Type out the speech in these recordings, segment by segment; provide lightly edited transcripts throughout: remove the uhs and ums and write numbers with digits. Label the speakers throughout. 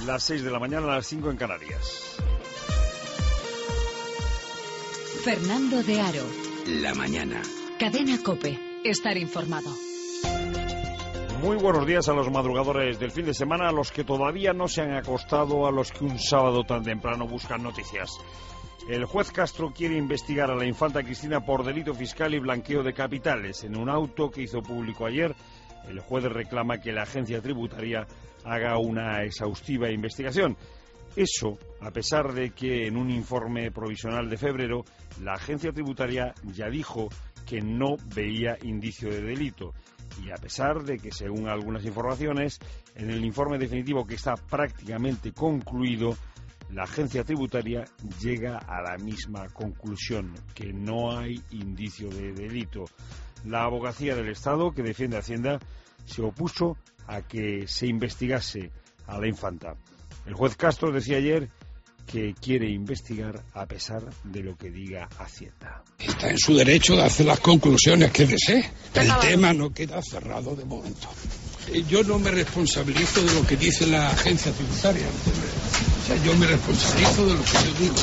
Speaker 1: Las 6 de la mañana, las 5 en Canarias.
Speaker 2: Fernando de Aro.
Speaker 3: La mañana.
Speaker 2: Cadena COPE. Estar informado.
Speaker 1: Muy buenos días a los madrugadores del fin de semana, a los que todavía no se han acostado, a los que un sábado tan temprano buscan noticias. El juez Castro quiere investigar a la infanta Cristina por delito fiscal y blanqueo de capitales. En un auto que hizo público ayer, el juez reclama que la agencia tributaria haga una exhaustiva investigación. Eso, a pesar de que en un informe provisional de febrero, la agencia tributaria ya dijo que no veía indicio de delito. Y a pesar de que, según algunas informaciones, en el informe definitivo que está prácticamente concluido, la agencia tributaria llega a la misma conclusión, que no hay indicio de delito. La abogacía del Estado, que defiende Hacienda, se opuso a que se investigase a la infanta. El juez Castro decía ayer que quiere investigar a pesar de lo que diga Hacienda.
Speaker 4: Está en su derecho de hacer las conclusiones que desee. El tema no queda cerrado de momento. Yo no me responsabilizo de lo que dice la agencia tributaria. O sea, yo me responsabilizo de lo que yo digo.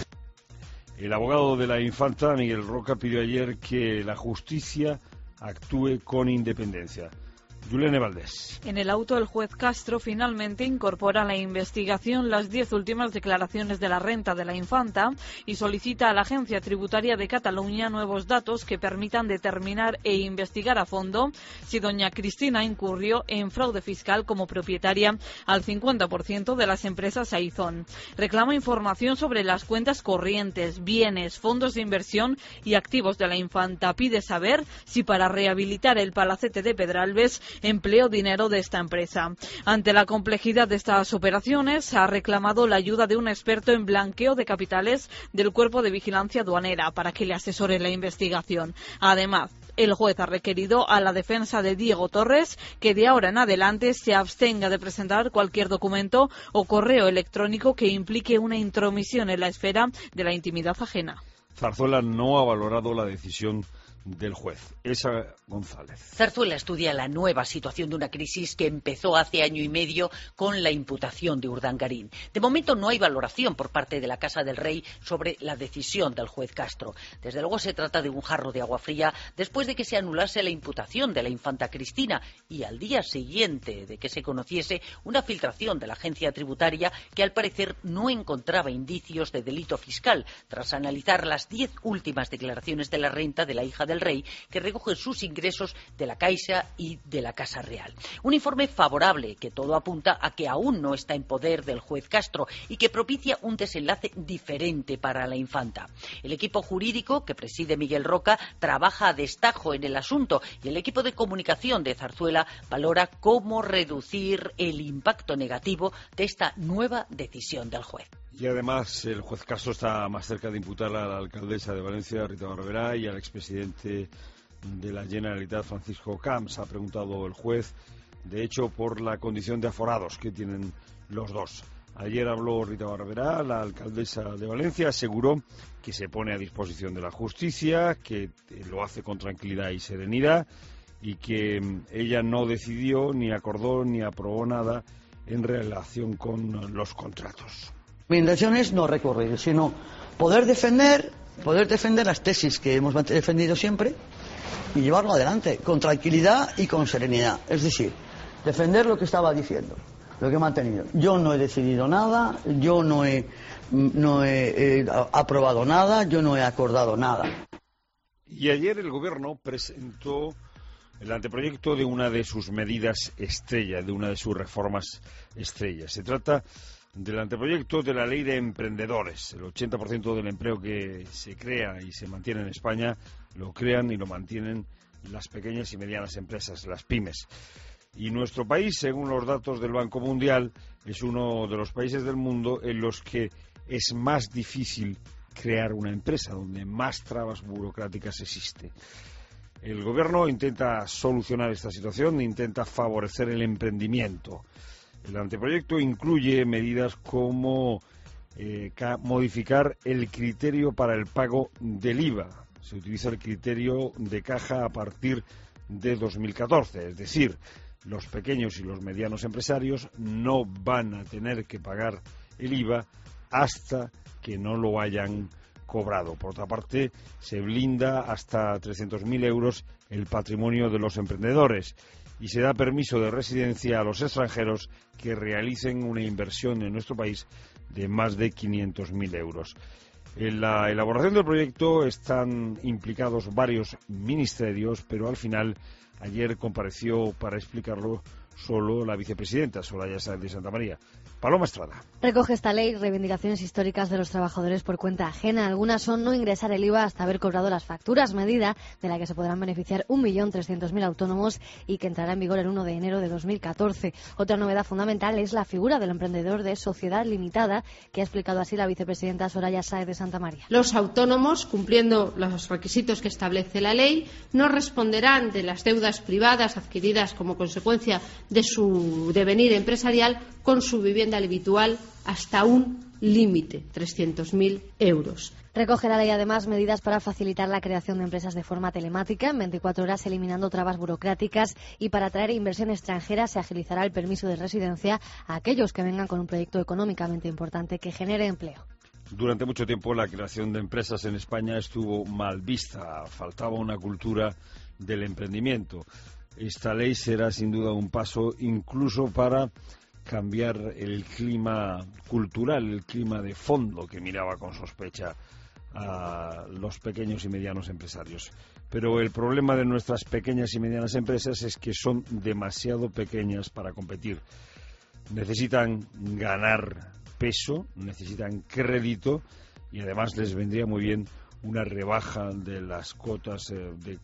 Speaker 1: El abogado de la infanta, Miguel Roca, pidió ayer que la justicia actúe con independencia. Yulene Valdés.
Speaker 5: En el auto, el juez Castro finalmente incorpora a la investigación las 10 últimas declaraciones de la renta de la infanta y solicita a la Agencia Tributaria de Cataluña nuevos datos que permitan determinar e investigar a fondo si doña Cristina incurrió en fraude fiscal como propietaria al 50% de las empresas Aizón. Reclama información sobre las cuentas corrientes, bienes, fondos de inversión y activos de la infanta. Pide saber si para rehabilitar el palacete de Pedralbes empleó dinero de esta empresa. Ante la complejidad de estas operaciones, ha reclamado la ayuda de un experto en blanqueo de capitales del Cuerpo de Vigilancia Aduanera para que le asesore la investigación. Además, el juez ha requerido a la defensa de Diego Torres que de ahora en adelante se abstenga de presentar cualquier documento o correo electrónico que implique una intromisión en la esfera de la intimidad ajena.
Speaker 1: Zarzuela no ha valorado la decisión del juez. Esa González.
Speaker 6: Zarzuela estudia la nueva situación de una crisis que empezó hace año y medio con la imputación de Urdangarín. De momento no hay valoración por parte de la Casa del Rey sobre la decisión del juez Castro. Desde luego se trata de un jarro de agua fría después de que se anulase la imputación de la infanta Cristina y al día siguiente de que se conociese una filtración de la agencia tributaria que al parecer no encontraba indicios de delito fiscal tras analizar las 10 últimas declaraciones de la renta de la hija del Rey, que recoge sus ingresos de la Caixa y de la Casa Real. Un informe favorable que todo apunta a que aún no está en poder del juez Castro y que propicia un desenlace diferente para la infanta. El equipo jurídico que preside Miguel Roca trabaja a destajo en el asunto y el equipo de comunicación de Zarzuela valora cómo reducir el impacto negativo de esta nueva decisión del juez.
Speaker 1: Y además el juez Castro está más cerca de imputar a la alcaldesa de Valencia, Rita Barberá, y al expresidente de la Generalitat, Francisco Camps. Ha preguntado el juez, de hecho, por la condición de aforados que tienen los dos. Ayer habló Rita Barberá, la alcaldesa de Valencia, aseguró que se pone a disposición de la justicia, que lo hace con tranquilidad y serenidad, y que ella no decidió, ni acordó, ni aprobó nada en relación con los contratos.
Speaker 7: Mi intención es no recurrir, sino poder defender las tesis que hemos defendido siempre y llevarlo adelante con tranquilidad y con serenidad. Es decir, defender lo que estaba diciendo, lo que he mantenido. Yo no he decidido nada, yo no he aprobado nada, yo no he acordado nada.
Speaker 1: Y ayer el Gobierno presentó el anteproyecto de una de sus medidas estrella, de una de sus reformas estrella. Se trata del anteproyecto de la ley de emprendedores. El 80% del empleo que se crea y se mantiene en España lo crean y lo mantienen las pequeñas y medianas empresas, las pymes. Y nuestro país, según los datos del Banco Mundial, es uno de los países del mundo en los que es más difícil crear una empresa, donde más trabas burocráticas existe. El Gobierno intenta solucionar esta situación, intenta favorecer el emprendimiento. El anteproyecto incluye medidas como modificar el criterio para el pago del IVA. Se utiliza el criterio de caja a partir de 2014, es decir, Los pequeños y los medianos empresarios no van a tener que pagar el IVA hasta que no lo hayan cobrado. Por otra parte, se blinda hasta 300.000 euros el patrimonio de los emprendedores y se da permiso de residencia a los extranjeros que realicen una inversión en nuestro país de más de 500.000 euros. En la elaboración del proyecto están implicados varios ministerios, pero al final ayer compareció para explicarlo solo la vicepresidenta Soraya Sáez de Santamaría. Paloma Estrada.
Speaker 3: Recoge esta ley reivindicaciones históricas de los trabajadores por cuenta ajena. Algunas son no ingresar el IVA hasta haber cobrado las facturas, medida de la que se podrán beneficiar 1.300.000 autónomos y que entrará en vigor el 1 de enero de 2014. Otra novedad fundamental es la figura del emprendedor de sociedad limitada, que ha explicado así la vicepresidenta Soraya Sáez de Santamaría.
Speaker 8: Los autónomos, cumpliendo los requisitos que establece la ley, no responderán de las deudas privadas adquiridas como consecuencia de su devenir empresarial con su vivienda habitual hasta un límite, 300.000 euros.
Speaker 3: Recoge la ley además medidas para facilitar la creación de empresas de forma telemática en 24 horas, eliminando trabas burocráticas, y para atraer inversión extranjera se agilizará el permiso de residencia a aquellos que vengan con un proyecto económicamente importante que genere empleo.
Speaker 1: Durante mucho tiempo la creación de empresas en España estuvo mal vista, faltaba una cultura del emprendimiento. Esta ley será sin duda un paso incluso para cambiar el clima cultural, el clima de fondo que miraba con sospecha a los pequeños y medianos empresarios. Pero el problema de nuestras pequeñas y medianas empresas es que son demasiado pequeñas para competir. Necesitan ganar peso, necesitan crédito y además les vendría muy bien una rebaja de las cuotas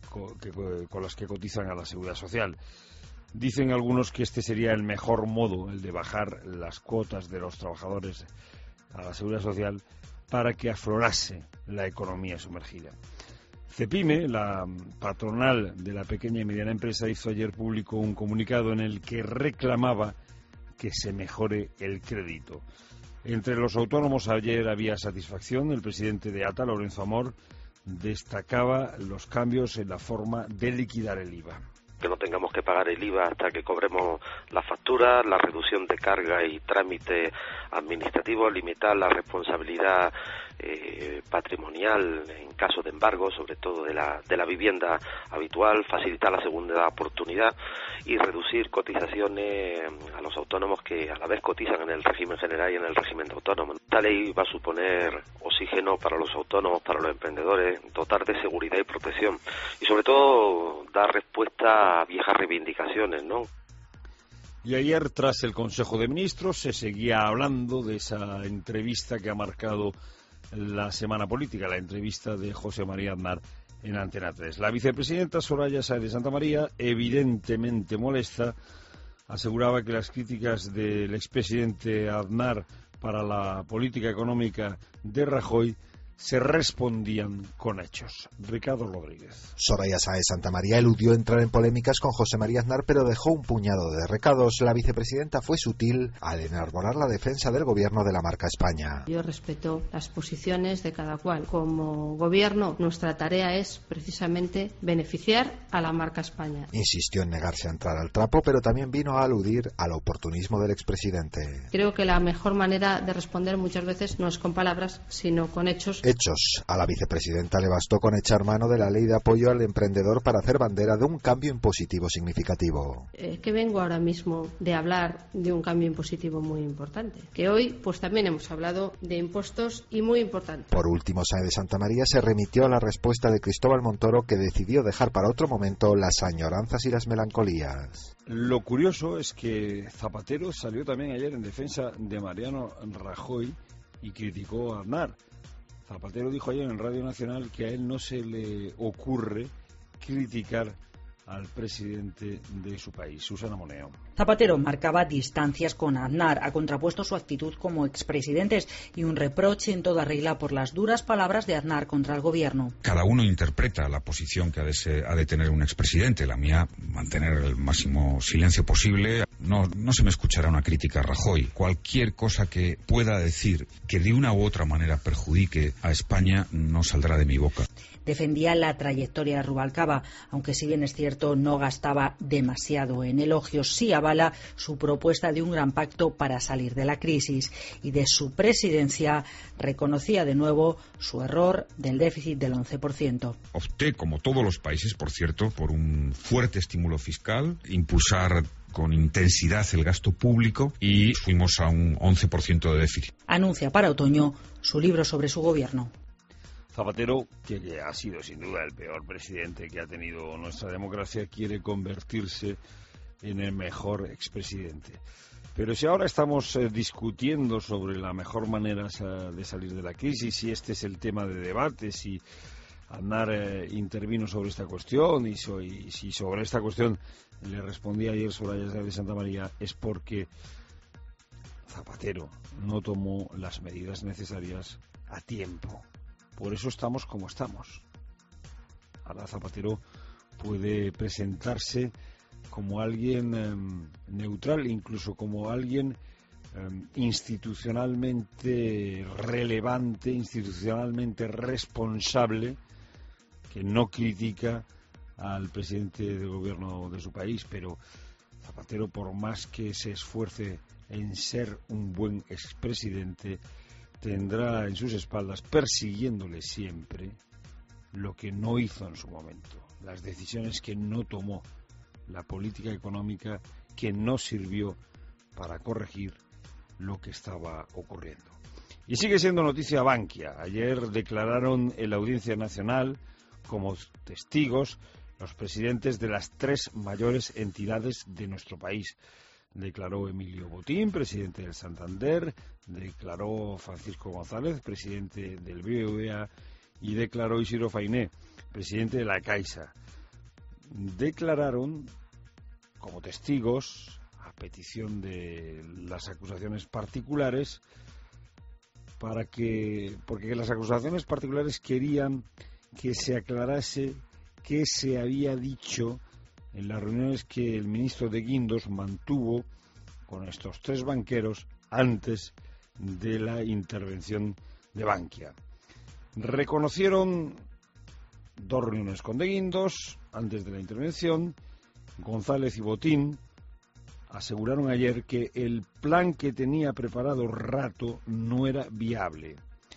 Speaker 1: con las que cotizan a la Seguridad Social. Dicen algunos que este sería el mejor modo, el de bajar las cuotas de los trabajadores a la Seguridad Social para que aflorase la economía sumergida. Cepime, la patronal de la pequeña y mediana empresa, hizo ayer público un comunicado en el que reclamaba que se mejore el crédito. Entre los autónomos ayer había satisfacción. El presidente de ATA, Lorenzo Amor, destacaba los cambios en la forma de liquidar el IVA.
Speaker 9: Que no tengamos que pagar el IVA hasta que cobremos la factura, la reducción de carga y trámite administrativo, limitar la responsabilidad patrimonial en caso de embargo, sobre todo de la vivienda habitual, facilitar la segunda oportunidad y reducir cotizaciones a los autónomos que a la vez cotizan en el régimen general y en el régimen de autónomos. Esta ley va a suponer oxígeno para los autónomos, para los emprendedores, dotar de seguridad y protección y sobre todo dar respuesta a viejas reivindicaciones, ¿no?
Speaker 1: Y ayer, tras el Consejo de Ministros, se seguía hablando de esa entrevista que ha marcado la semana política, la entrevista de José María Aznar en Antena 3. La vicepresidenta Soraya Sáez de Santamaría, evidentemente molesta, aseguraba que las críticas del expresidente Aznar para la política económica de Rajoy se respondían con hechos. Ricardo Rodríguez.
Speaker 10: Soraya Sáez Santamaría eludió entrar en polémicas con José María Aznar, pero dejó un puñado de recados. La vicepresidenta fue sutil al enarbolar la defensa del gobierno de la marca España.
Speaker 8: Yo respeto las posiciones de cada cual. Como gobierno, nuestra tarea es precisamente beneficiar a la marca España.
Speaker 10: Insistió en negarse a entrar al trapo, pero también vino a aludir al oportunismo del expresidente.
Speaker 8: Creo que la mejor manera de responder muchas veces no es con palabras, sino con hechos.
Speaker 10: A la vicepresidenta le bastó con echar mano de la ley de apoyo al emprendedor para hacer bandera de un cambio impositivo significativo.
Speaker 8: Que vengo ahora mismo de hablar de un cambio impositivo muy importante, que hoy pues también hemos hablado de impuestos y muy importante.
Speaker 10: Por último, Sáez de Santamaría se remitió a la respuesta de Cristóbal Montoro, que decidió dejar para otro momento las añoranzas y las melancolías.
Speaker 1: Lo curioso es que Zapatero salió también ayer en defensa de Mariano Rajoy y criticó a Aznar. Zapatero dijo ayer en Radio Nacional que a él no se le ocurre criticar al presidente de su país. Susana Moneo.
Speaker 11: Zapatero marcaba distancias con Aznar, ha contrapuesto su actitud como expresidentes y un reproche en toda regla por las duras palabras de Aznar contra el gobierno.
Speaker 12: Cada uno interpreta la posición que ha de tener un expresidente. La mía, mantener el máximo silencio posible. No se me escuchará una crítica a Rajoy. Cualquier cosa que pueda decir que de una u otra manera perjudique a España no saldrá de mi boca.
Speaker 11: Defendía la trayectoria de Rubalcaba, aunque si bien es cierto cierto, no gastaba demasiado en elogios. Sí avala su propuesta de un gran pacto para salir de la crisis, y de su presidencia reconocía de nuevo su error del déficit del 11%.
Speaker 12: Opté, como todos los países, por cierto, por un fuerte estímulo fiscal, impulsar con intensidad el gasto público, y fuimos a un 11% de déficit.
Speaker 11: Anuncia para otoño su libro sobre su gobierno.
Speaker 1: Zapatero, que ha sido sin duda el peor presidente que ha tenido nuestra democracia, quiere convertirse en el mejor expresidente. Pero si ahora estamos discutiendo sobre la mejor manera de salir de la crisis, si este es el tema de debate, si Aznar intervino sobre esta cuestión y si sobre esta cuestión le respondí ayer Soraya Sáenz de Santamaría, es porque Zapatero no tomó las medidas necesarias a tiempo. Por eso estamos como estamos. Ahora Zapatero puede presentarse como alguien neutral, incluso como alguien institucionalmente relevante, institucionalmente responsable, que no critica al presidente del gobierno de su país, pero Zapatero, por más que se esfuerce en ser un buen expresidente, tendrá en sus espaldas, persiguiéndole siempre, lo que no hizo en su momento, las decisiones que no tomó, la política económica que no sirvió para corregir lo que estaba ocurriendo. Y sigue siendo noticia Bankia. Ayer declararon en la Audiencia Nacional como testigos los presidentes de las 3 mayores entidades de nuestro país. Declaró Emilio Botín, presidente del Santander, declaró Francisco González, presidente del BBVA, y declaró Isidro Fainé, presidente de la Caixa. Declararon como testigos, a petición de las acusaciones particulares, porque las acusaciones particulares querían que se aclarase qué se había dicho en las reuniones que el ministro de Guindos mantuvo con estos 3 banqueros antes de la intervención de Bankia. Reconocieron 2 reuniones con de Guindos antes de la intervención. González y Botín aseguraron ayer que el plan que tenía preparado Rato no era viable.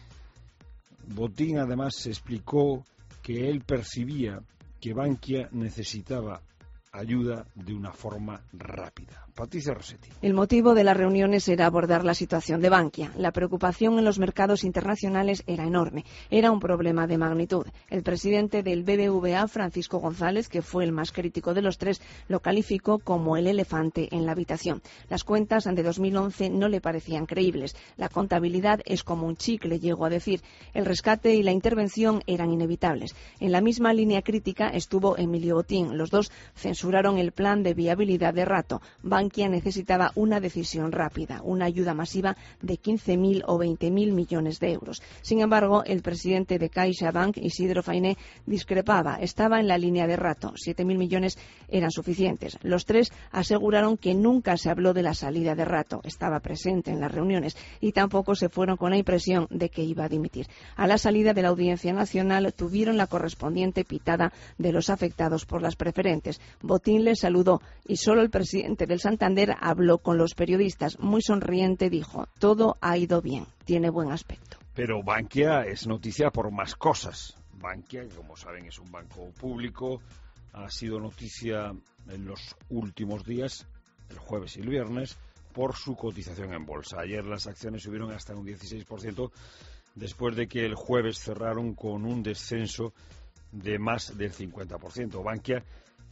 Speaker 1: Botín además explicó que él percibía que Bankia necesitaba ayuda de una forma rápida. Patricia Rossetti.
Speaker 13: El motivo de las reuniones era abordar la situación de Bankia. La preocupación en los mercados internacionales era enorme. Era un problema de magnitud. El presidente del BBVA, Francisco González, que fue el más crítico de los 3, lo calificó como el elefante en la habitación. Las cuentas de 2011 no le parecían creíbles. La contabilidad es como un chicle, llegó a decir. El rescate y la intervención eran inevitables. En la misma línea crítica estuvo Emilio Botín. Los dos censuraron el plan de viabilidad de Rato. Bankia necesitaba una decisión rápida, una ayuda masiva de 15.000 o 20.000 millones de euros. Sin embargo, el presidente de CaixaBank, Isidro Fainé, discrepaba. Estaba en la línea de Rato. 7.000 millones eran suficientes. Los 3 aseguraron que nunca se habló de la salida de Rato. Estaba presente en las reuniones y tampoco se fueron con la impresión de que iba a dimitir. A la salida de la Audiencia Nacional tuvieron la correspondiente pitada de los afectados por las preferentes. Botín les saludó y solo el presidente del Santander habló con los periodistas. Muy sonriente dijo: todo ha ido bien, tiene buen aspecto.
Speaker 1: Pero Bankia es noticia por más cosas. Bankia, que como saben es un banco público, ha sido noticia en los últimos días, el jueves y el viernes, por su cotización en bolsa. Ayer las acciones subieron hasta un 16% después de que el jueves cerraron con un descenso de más del 50%. Bankia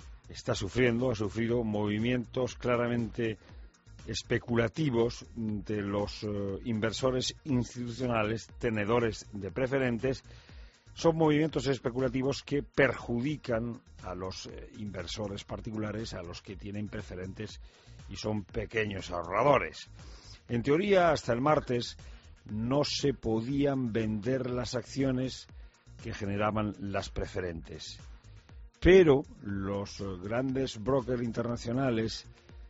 Speaker 1: ha sufrido movimientos claramente especulativos de los inversores institucionales, tenedores de preferentes. Son movimientos especulativos que perjudican a los inversores particulares, a los que tienen preferentes y son pequeños ahorradores. En teoría, hasta el martes no se podían vender las acciones que generaban las preferentes. Pero los grandes brokers internacionales,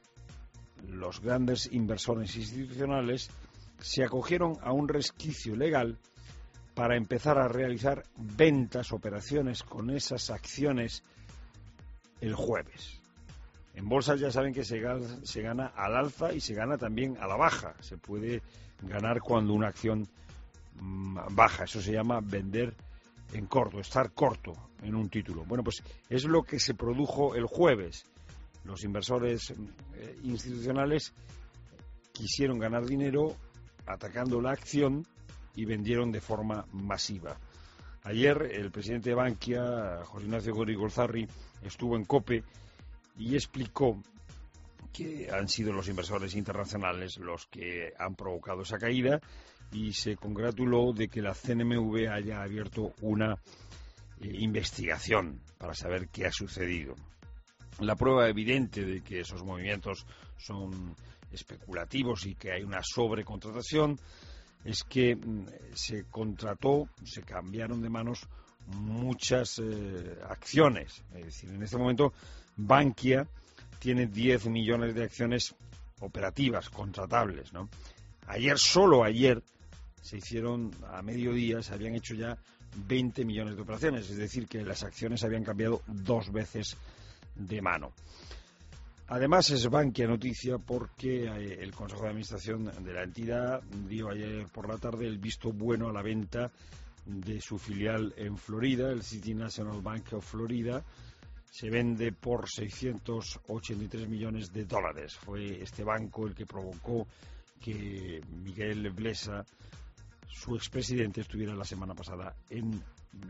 Speaker 1: los grandes inversores institucionales, se acogieron a un resquicio legal para empezar a realizar ventas, operaciones con esas acciones el jueves. En bolsas ya saben que se gana al alza y se gana también a la baja. Se puede ganar cuando una acción baja. Eso se llama vender en corto, estar corto en un título. Bueno, pues es lo que se produjo el jueves. Los inversores institucionales quisieron ganar dinero atacando la acción y vendieron de forma masiva. Ayer el presidente de Bankia, José Ignacio Goirigolzarri, estuvo en COPE y explicó que han sido los inversores internacionales los que han provocado esa caída y se congratuló de que la CNMV haya abierto una investigación para saber qué ha sucedido. La prueba evidente de que esos movimientos son especulativos y que hay una sobrecontratación es que se cambiaron de manos muchas acciones. Es decir, en este momento Bankia tiene 10 millones de acciones operativas, contratables, ¿no? Solo ayer, se hicieron a mediodía, se habían hecho ya 20 millones de operaciones, es decir, que las acciones habían cambiado 2 veces de mano. Además es Bankia noticia porque el Consejo de Administración de la entidad dio ayer por la tarde el visto bueno a la venta de su filial en Florida, el City National Bank of Florida. Se vende por $683 millones. Fue este banco el que provocó que Miguel Blesa, su expresidente, estuviera la semana pasada en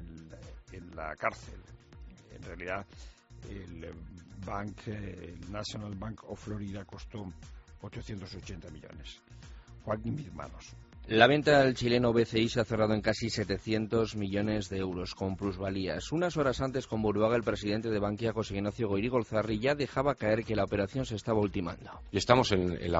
Speaker 1: la cárcel. En realidad, el National Bank of Florida costó 880 millones. Joaquín Birmanos.
Speaker 14: La venta del chileno BCI se ha cerrado en casi 700 millones de euros con plusvalías. Unas horas antes, con Burbuaga, el presidente de Bankia, José Ignacio Goirigolzarri, ya dejaba caer que la operación se estaba ultimando.
Speaker 15: Y estamos en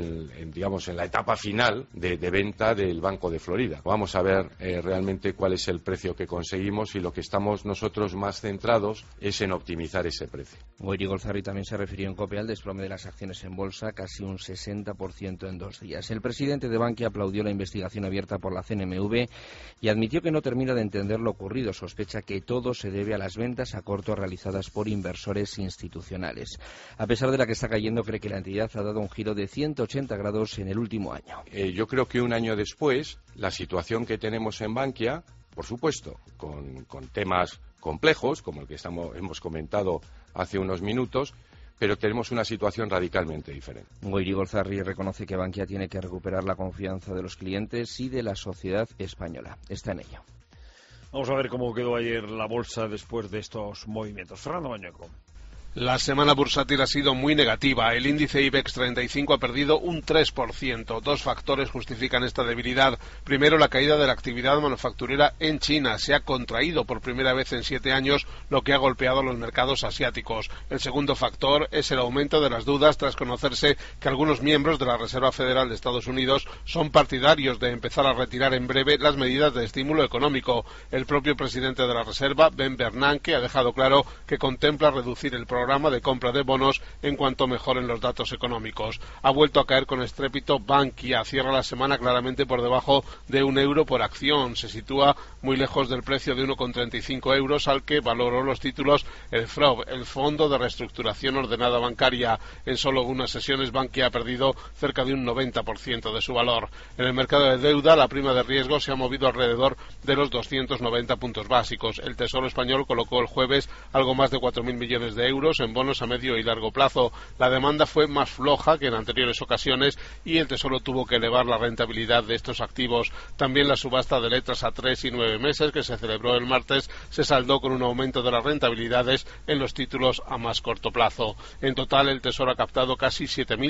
Speaker 15: la etapa final de venta del Banco de Florida. Vamos a ver realmente cuál es el precio que conseguimos y lo que estamos nosotros más centrados es en optimizar ese precio.
Speaker 14: Goirigolzarri también se refirió en COPE al desplome de las acciones en bolsa, casi un 60% en 2 días. El presidente de Bankia aplaudió la investigación abierta por la CNMV y admitió que no termina de entender lo ocurrido. Sospecha que todo se debe a las ventas a corto realizadas por inversores institucionales. A pesar de la que está cayendo, cree que la entidad ha dado un giro de 180 grados en el último año.
Speaker 15: Yo creo que un año después, la situación que tenemos en Bankia, por supuesto, con temas complejos, como el que hemos comentado hace unos minutos, pero tenemos una situación radicalmente diferente.
Speaker 14: Goirigolzarri reconoce que Bankia tiene que recuperar la confianza de los clientes y de la sociedad española. Está en ello.
Speaker 1: Vamos a ver cómo quedó ayer la bolsa después de estos movimientos. Fernando Mañueco.
Speaker 16: La semana bursátil ha sido muy negativa. El índice IBEX 35 ha perdido un 3%. 2 factores justifican esta debilidad. Primero, la caída de la actividad manufacturera en China. Se ha contraído por primera vez en 7 años, lo que ha golpeado los mercados asiáticos. El segundo factor es el aumento de las dudas tras conocerse que algunos miembros de la Reserva Federal de Estados Unidos son partidarios de empezar a retirar en breve las medidas de estímulo económico. El propio presidente de la Reserva, Ben Bernanke, ha dejado claro que contempla reducir el programa de compra de bonos en cuanto mejoren los datos económicos. Ha vuelto a caer con estrépito Bankia. Cierra la semana claramente por debajo de €1 por acción. Se sitúa muy lejos del precio de 1,35 euros al que valoró los títulos el FROB, el Fondo de Reestructuración Ordenada Bancaria. En solo unas sesiones Bankia ha perdido cerca de un 90% de su valor. En el mercado de deuda, la prima de riesgo se ha movido alrededor de los 290 puntos básicos. El Tesoro español colocó el jueves algo más de 4.000 millones de euros en bonos a medio y largo plazo. La demanda fue más floja que en anteriores ocasiones y el Tesoro tuvo que elevar la rentabilidad de estos activos. También la subasta de letras a 3 y 9 meses que se celebró el martes se saldó con un aumento de las rentabilidades en los títulos a más corto plazo. En total, el Tesoro ha captado casi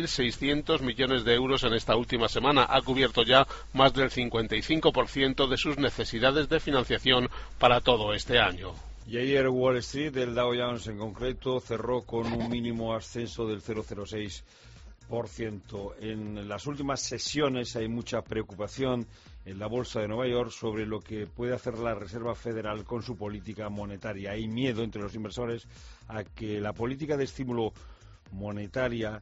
Speaker 16: 7.600 millones de euros en esta última semana. Ha cubierto ya más del 55% de sus necesidades de financiación para todo este año.
Speaker 1: Y ayer Wall Street, el Dow Jones en concreto, cerró con un mínimo ascenso del 0,06%. En las últimas sesiones hay mucha preocupación en la bolsa de Nueva York sobre lo que puede hacer la Reserva Federal con su política monetaria. Hay miedo entre los inversores a que la política de estímulo monetario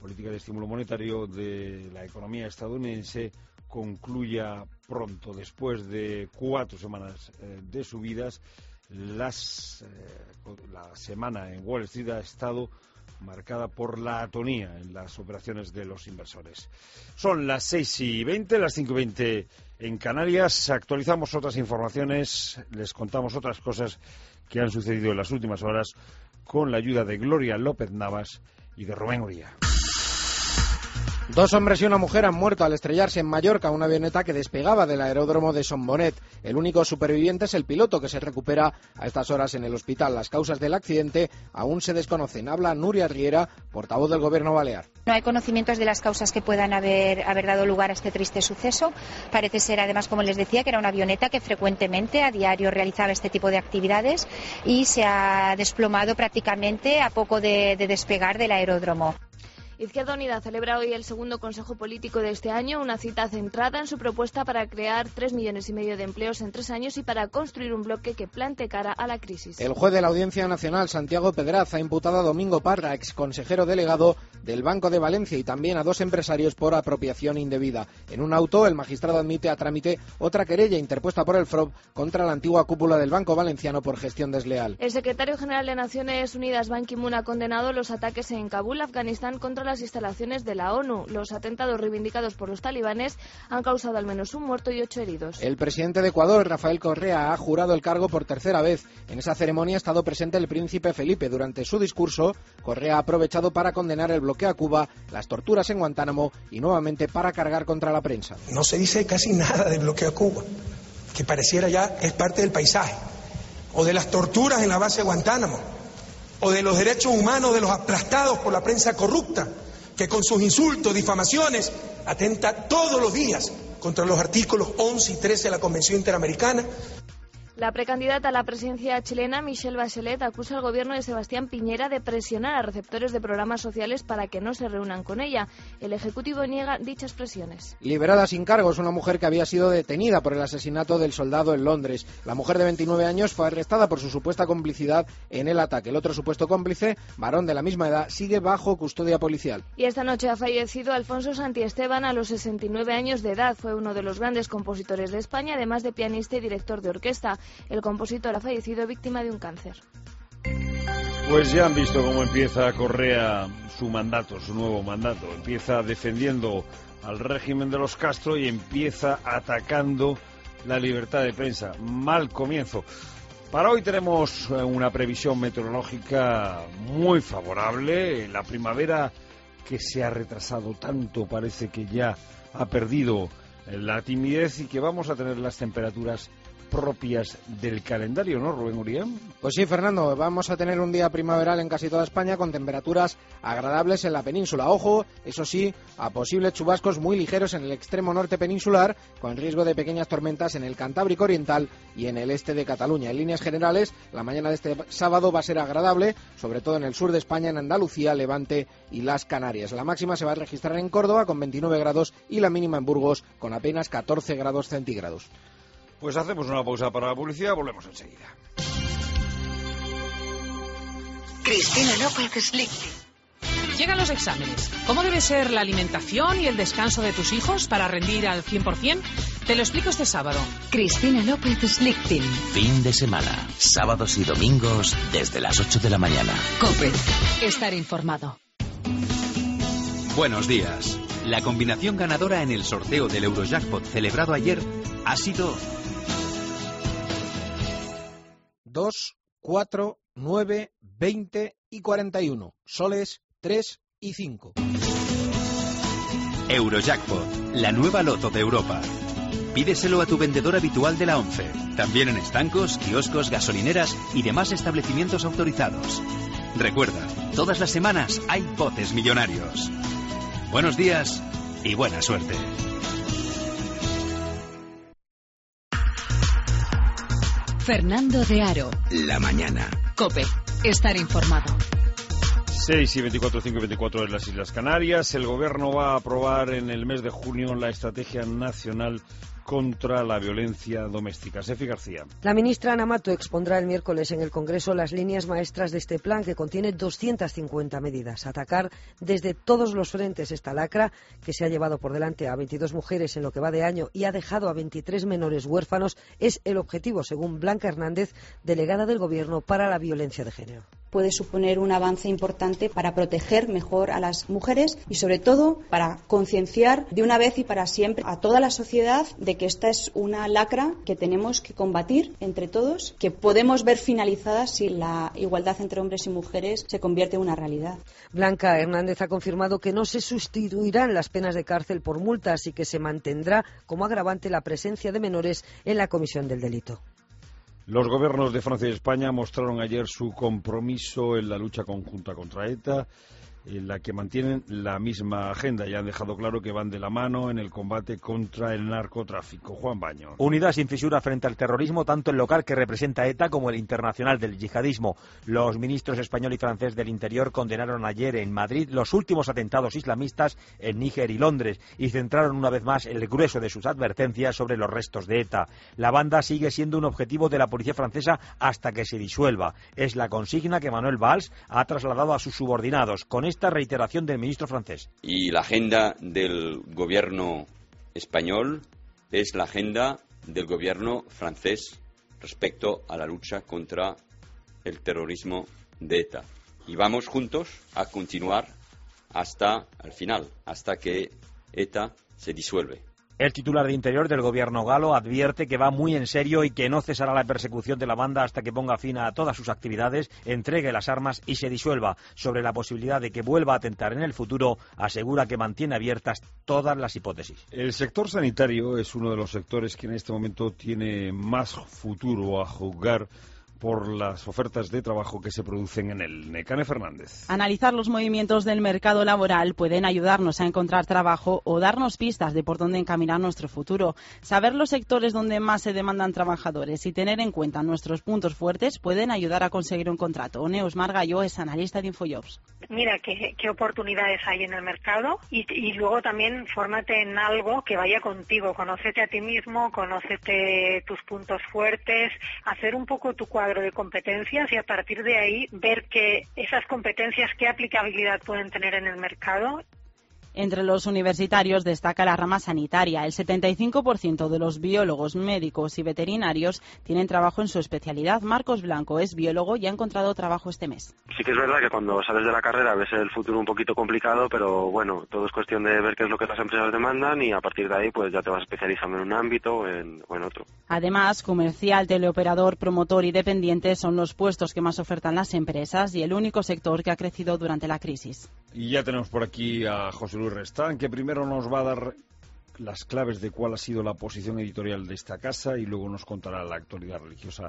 Speaker 1: de la economía estadounidense concluya pronto, después de 4 semanas de subidas. la semana en Wall Street ha estado marcada por la atonía en las operaciones de los inversores. Son las 6:20, las 5:20 en Canarias. Actualizamos otras informaciones, les contamos otras cosas que han sucedido en las últimas horas con la ayuda de Gloria López Navas y de Rubén Uría.
Speaker 17: 2 hombres y una mujer han muerto al estrellarse en Mallorca una avioneta que despegaba del aeródromo de Son Bonet. El único superviviente es el piloto, que se recupera a estas horas en el hospital. Las causas del accidente aún se desconocen. Habla Núria Riera, portavoz del Gobierno balear.
Speaker 18: No hay conocimientos de las causas que puedan haber dado lugar a este triste suceso. Parece ser, además, como les decía, que era una avioneta que frecuentemente, a diario, realizaba este tipo de actividades y se ha desplomado prácticamente a poco de despegar del aeródromo.
Speaker 19: Izquierda Unida celebra hoy el segundo Consejo Político de este año, una cita centrada en su propuesta para crear 3,5 millones de empleos en 3 años y para construir un bloque que plante cara a la crisis.
Speaker 17: El juez de la Audiencia Nacional, Santiago Pedraz, ha imputado a Domingo Parra, exconsejero delegado del Banco de Valencia, y también a 2 empresarios por apropiación indebida. En un auto, el magistrado admite a trámite otra querella interpuesta por el FROB contra la antigua cúpula del Banco Valenciano por gestión desleal.
Speaker 19: El secretario general de Naciones Unidas, Ban Ki-moon, ha condenado los ataques en Kabul, Afganistán, contra las instalaciones de la ONU. Los atentados reivindicados por los talibanes han causado al menos 1 muerto y 8 heridos.
Speaker 17: El presidente de Ecuador, Rafael Correa, ha jurado el cargo por tercera vez. En esa ceremonia ha estado presente el príncipe Felipe. Durante su discurso, Correa ha aprovechado para condenar el bloqueo a Cuba, las torturas en Guantánamo y nuevamente para cargar contra la prensa.
Speaker 20: No se dice casi nada del bloqueo a Cuba, que pareciera ya es parte del paisaje, o de las torturas en la base de Guantánamo, o de los derechos humanos de los aplastados por la prensa corrupta, que con sus insultos, difamaciones, atenta todos los días contra los artículos 11 y 13 de la Convención Interamericana.
Speaker 19: La precandidata a la presidencia chilena, Michelle Bachelet, acusa al gobierno de Sebastián Piñera de presionar a receptores de programas sociales para que no se reúnan con ella. El Ejecutivo niega dichas presiones.
Speaker 17: Liberada sin cargos, una mujer que había sido detenida por el asesinato del soldado en Londres. La mujer de 29 años fue arrestada por su supuesta complicidad en el ataque. El otro supuesto cómplice, varón de la misma edad, sigue bajo custodia policial.
Speaker 19: Y esta noche ha fallecido Alfonso Santiesteban a los 69 años de edad. Fue uno de los grandes compositores de España, además de pianista y director de orquesta. El compositor ha fallecido víctima de un cáncer.
Speaker 1: Pues ya han visto cómo empieza Correa su mandato, su nuevo mandato. Empieza defendiendo al régimen de los Castro y empieza atacando la libertad de prensa. Mal comienzo. Para hoy tenemos una previsión meteorológica muy favorable. La primavera, que se ha retrasado tanto, parece que ya ha perdido la timidez y que vamos a tener las temperaturas propias del calendario, ¿no, Rubén Uría?
Speaker 17: Pues sí, Fernando, vamos a tener un día primaveral en casi toda España con temperaturas agradables en la península. Ojo, eso sí, a posibles chubascos muy ligeros en el extremo norte peninsular, con riesgo de pequeñas tormentas en el Cantábrico Oriental y en el este de Cataluña. En líneas generales, la mañana de este sábado va a ser agradable, sobre todo en el sur de España, en Andalucía, Levante y las Canarias. La máxima se va a registrar en Córdoba con 29 grados y la mínima en Burgos con apenas 14 grados centígrados.
Speaker 1: Pues hacemos una pausa para la publicidad, volvemos enseguida.
Speaker 21: Cristina López Slichting.
Speaker 22: Llegan los exámenes. ¿Cómo debe ser la alimentación y el descanso de tus hijos para rendir al 100%? Te lo explico este sábado.
Speaker 2: Cristina López Slichting.
Speaker 23: Fin de semana, sábados y domingos desde las 8 de la mañana.
Speaker 2: COPE. Estar informado.
Speaker 24: Buenos días. La combinación ganadora en el sorteo del Eurojackpot celebrado ayer ha sido
Speaker 17: 2, 4, 9, 20 y 41. Soles 3 y 5.
Speaker 24: Eurojackpot, la nueva loto de Europa. Pídeselo a tu vendedor habitual de la ONCE. También en estancos, kioscos, gasolineras y demás establecimientos autorizados. Recuerda, todas las semanas hay botes millonarios. Buenos días y buena suerte.
Speaker 2: Fernando de Aro.
Speaker 23: La mañana.
Speaker 2: COPE. Estar informado.
Speaker 1: 6 y 24, 5 y 24 en las Islas Canarias. El Gobierno va a aprobar en el mes de junio la Estrategia Nacional contra la violencia doméstica. Sefi García.
Speaker 4: La ministra Ana Mato expondrá el miércoles en el Congreso las líneas maestras de este plan, que contiene 250 medidas. Atacar desde todos los frentes esta lacra, que se ha llevado por delante a 22 mujeres en lo que va de año y ha dejado a 23 menores huérfanos, es el objetivo, según Blanca Hernández, delegada del Gobierno para la violencia de género.
Speaker 5: Puede suponer un avance importante para proteger mejor a las mujeres y, sobre todo, para concienciar de una vez y para siempre a toda la sociedad de que esta es una lacra que tenemos que combatir entre todos, que podemos ver finalizada si la igualdad entre hombres y mujeres se convierte en una realidad.
Speaker 4: Blanca Hernández ha confirmado que no se sustituirán las penas de cárcel por multas y que se mantendrá como agravante la presencia de menores en la comisión del delito.
Speaker 1: Los gobiernos de Francia y España mostraron ayer su compromiso en la lucha conjunta contra ETA, en la que mantienen la misma agenda y han dejado claro que van de la mano en el combate contra el narcotráfico. Juan Baño.
Speaker 6: Unidad sin fisura frente al terrorismo, tanto el local que representa ETA como el internacional del yihadismo. Los ministros español y francés del Interior condenaron ayer en Madrid los últimos atentados islamistas en Níger y Londres y centraron una vez más el grueso de sus advertencias sobre los restos de ETA. La banda sigue siendo un objetivo de la policía francesa hasta que se disuelva. Es la consigna que Manuel Valls ha trasladado a sus subordinados. Con esta reiteración del ministro francés.
Speaker 7: Y la agenda del gobierno español es la agenda del gobierno francés respecto a la lucha contra el terrorismo de ETA. Y vamos juntos a continuar hasta el final, hasta que ETA se disuelve.
Speaker 6: El titular de Interior del gobierno galo advierte que va muy en serio y que no cesará la persecución de la banda hasta que ponga fin a todas sus actividades, entregue las armas y se disuelva. Sobre la posibilidad de que vuelva a atentar en el futuro, asegura que mantiene abiertas todas las hipótesis.
Speaker 1: El sector sanitario es uno de los sectores que en este momento tiene más futuro a jugar por las ofertas de trabajo que se producen en él. Necane Fernández.
Speaker 25: Analizar los movimientos del mercado laboral pueden ayudarnos a encontrar trabajo o darnos pistas de por dónde encaminar nuestro futuro. Saber los sectores donde más se demandan trabajadores y tener en cuenta nuestros puntos fuertes pueden ayudar a conseguir un contrato. Neus Margallo es analista de Infojobs.
Speaker 26: Mira qué oportunidades hay en el mercado y luego también fórmate en algo que vaya contigo. Conócete a ti mismo, conócete tus puntos fuertes, hacer un poco tu cuadro de competencias y a partir de ahí ver que esas competencias qué aplicabilidad pueden tener en el mercado.
Speaker 25: Entre los universitarios destaca la rama sanitaria. El 75% de los biólogos, médicos y veterinarios tienen trabajo en su especialidad. Marcos Blanco es biólogo y ha encontrado trabajo este mes.
Speaker 27: Sí que es verdad que cuando sales de la carrera ves el futuro un poquito complicado, pero bueno, todo es cuestión de ver qué es lo que las empresas demandan y a partir de ahí pues ya te vas especializando en un ámbito o en otro.
Speaker 25: Además, comercial, teleoperador, promotor y dependiente son los puestos que más ofertan las empresas y el único sector que ha crecido durante la crisis.
Speaker 1: Y ya tenemos por aquí a José Luis Restán, que primero nos va a dar las claves de cuál ha sido la posición editorial de esta casa y luego nos contará la actualidad religiosa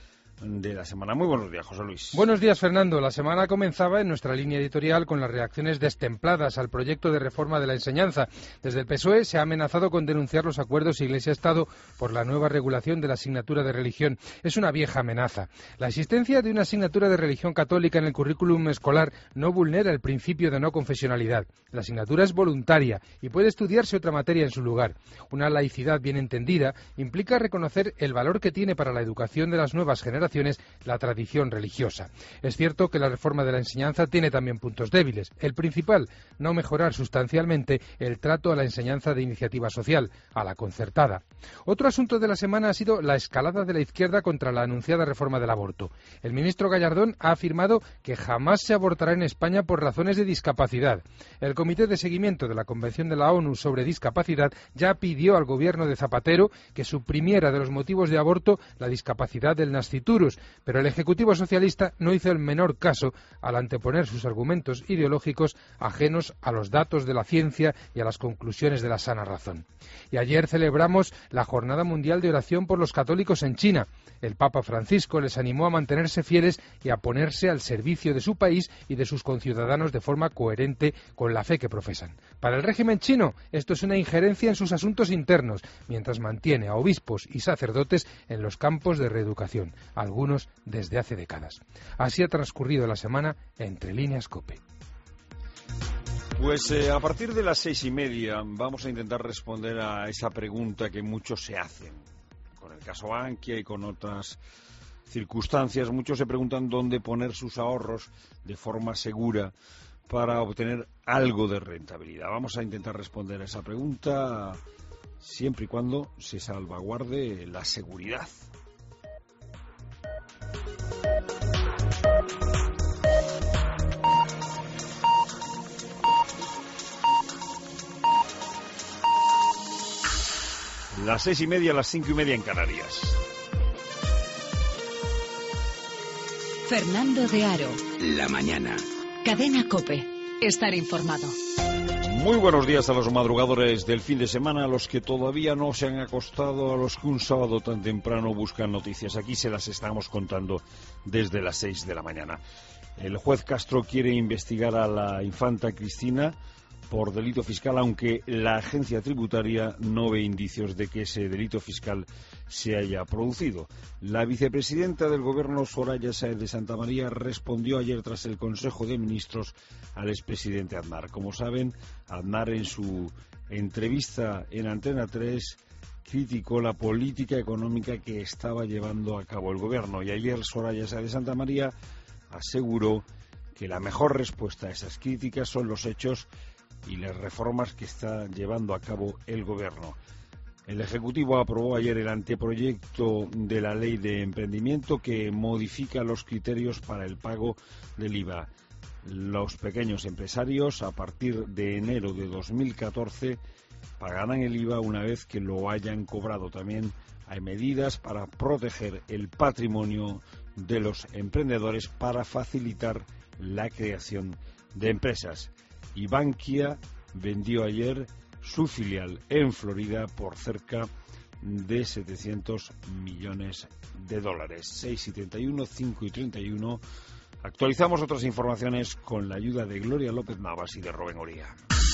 Speaker 1: de la semana. Muy buenos días, José Luis.
Speaker 28: Buenos días, Fernando. La semana comenzaba en nuestra línea editorial con las reacciones destempladas al proyecto de reforma de la enseñanza. Desde el PSOE se ha amenazado con denunciar los acuerdos Iglesia-Estado por la nueva regulación de la asignatura de religión. Es una vieja amenaza. La existencia de una asignatura de religión católica en el currículum escolar no vulnera el principio de no confesionalidad. La asignatura es voluntaria y puede estudiarse otra materia en su lugar. Una laicidad bien entendida implica reconocer el valor que tiene para la educación de las nuevas generaciones la tradición religiosa. Es cierto que la reforma de la enseñanza tiene también puntos débiles. El principal, no mejorar sustancialmente el trato a la enseñanza de iniciativa social, a la concertada. Otro asunto de la semana ha sido la escalada de la izquierda contra la anunciada reforma del aborto. El ministro Gallardón ha afirmado que jamás se abortará en España por razones de discapacidad. El Comité de Seguimiento de la Convención de la ONU sobre Discapacidad ya pidió al gobierno de Zapatero que suprimiera de los motivos de aborto la discapacidad del nasciturus, pero el Ejecutivo socialista no hizo el menor caso al anteponer sus argumentos ideológicos ajenos a los datos de la ciencia y a las conclusiones de la sana razón. Y ayer celebramos la Jornada Mundial de Oración por los Católicos en China. El Papa Francisco les animó a mantenerse fieles y a ponerse al servicio de su país y de sus conciudadanos de forma coherente con la fe que profesan. Para el régimen chino, esto es una injerencia en sus asuntos internos, mientras mantiene a obispos y sacerdotes en los campos de reeducación, algunos desde hace décadas. Así ha transcurrido la semana entre líneas COPE.
Speaker 1: Pues a partir de las 6:30 vamos a intentar responder a esa pregunta que muchos se hacen. Con el caso Bankia y con otras circunstancias, muchos se preguntan dónde poner sus ahorros de forma segura para obtener algo de rentabilidad. Vamos a intentar responder a esa pregunta siempre y cuando se salvaguarde la seguridad. Las 6:30, las 5:30 en Canarias.
Speaker 2: Fernando de Aro.
Speaker 23: La mañana.
Speaker 2: Cadena COPE. Estar informado.
Speaker 1: Muy buenos días a los madrugadores del fin de semana, a los que todavía no se han acostado, a los que un sábado tan temprano buscan noticias. Aquí se las estamos contando desde las 6 de la mañana. El juez Castro quiere investigar a la infanta Cristina por delito fiscal, aunque la agencia tributaria no ve indicios de que ese delito fiscal se haya producido. La vicepresidenta del Gobierno, Soraya Sáez de Santamaría, respondió ayer tras el Consejo de Ministros al expresidente Aznar. Como saben, Aznar en su entrevista en Antena 3 criticó la política económica que estaba llevando a cabo el Gobierno. Y ayer Soraya Sáez de Santamaría aseguró que la mejor respuesta a esas críticas son los hechos y las reformas que está llevando a cabo el Gobierno. El Ejecutivo aprobó ayer el anteproyecto de la Ley de Emprendimiento que modifica los criterios para el pago del IVA. Los pequeños empresarios, a partir de enero de 2014, pagarán el IVA una vez que lo hayan cobrado. También hay medidas para proteger el patrimonio de los emprendedores para facilitar la creación de empresas. Y Bankia vendió ayer su filial en Florida por cerca de 700 millones de dólares. 6:31, 5:31. Actualizamos otras informaciones con la ayuda de Gloria López Navas y de Rubén Oría.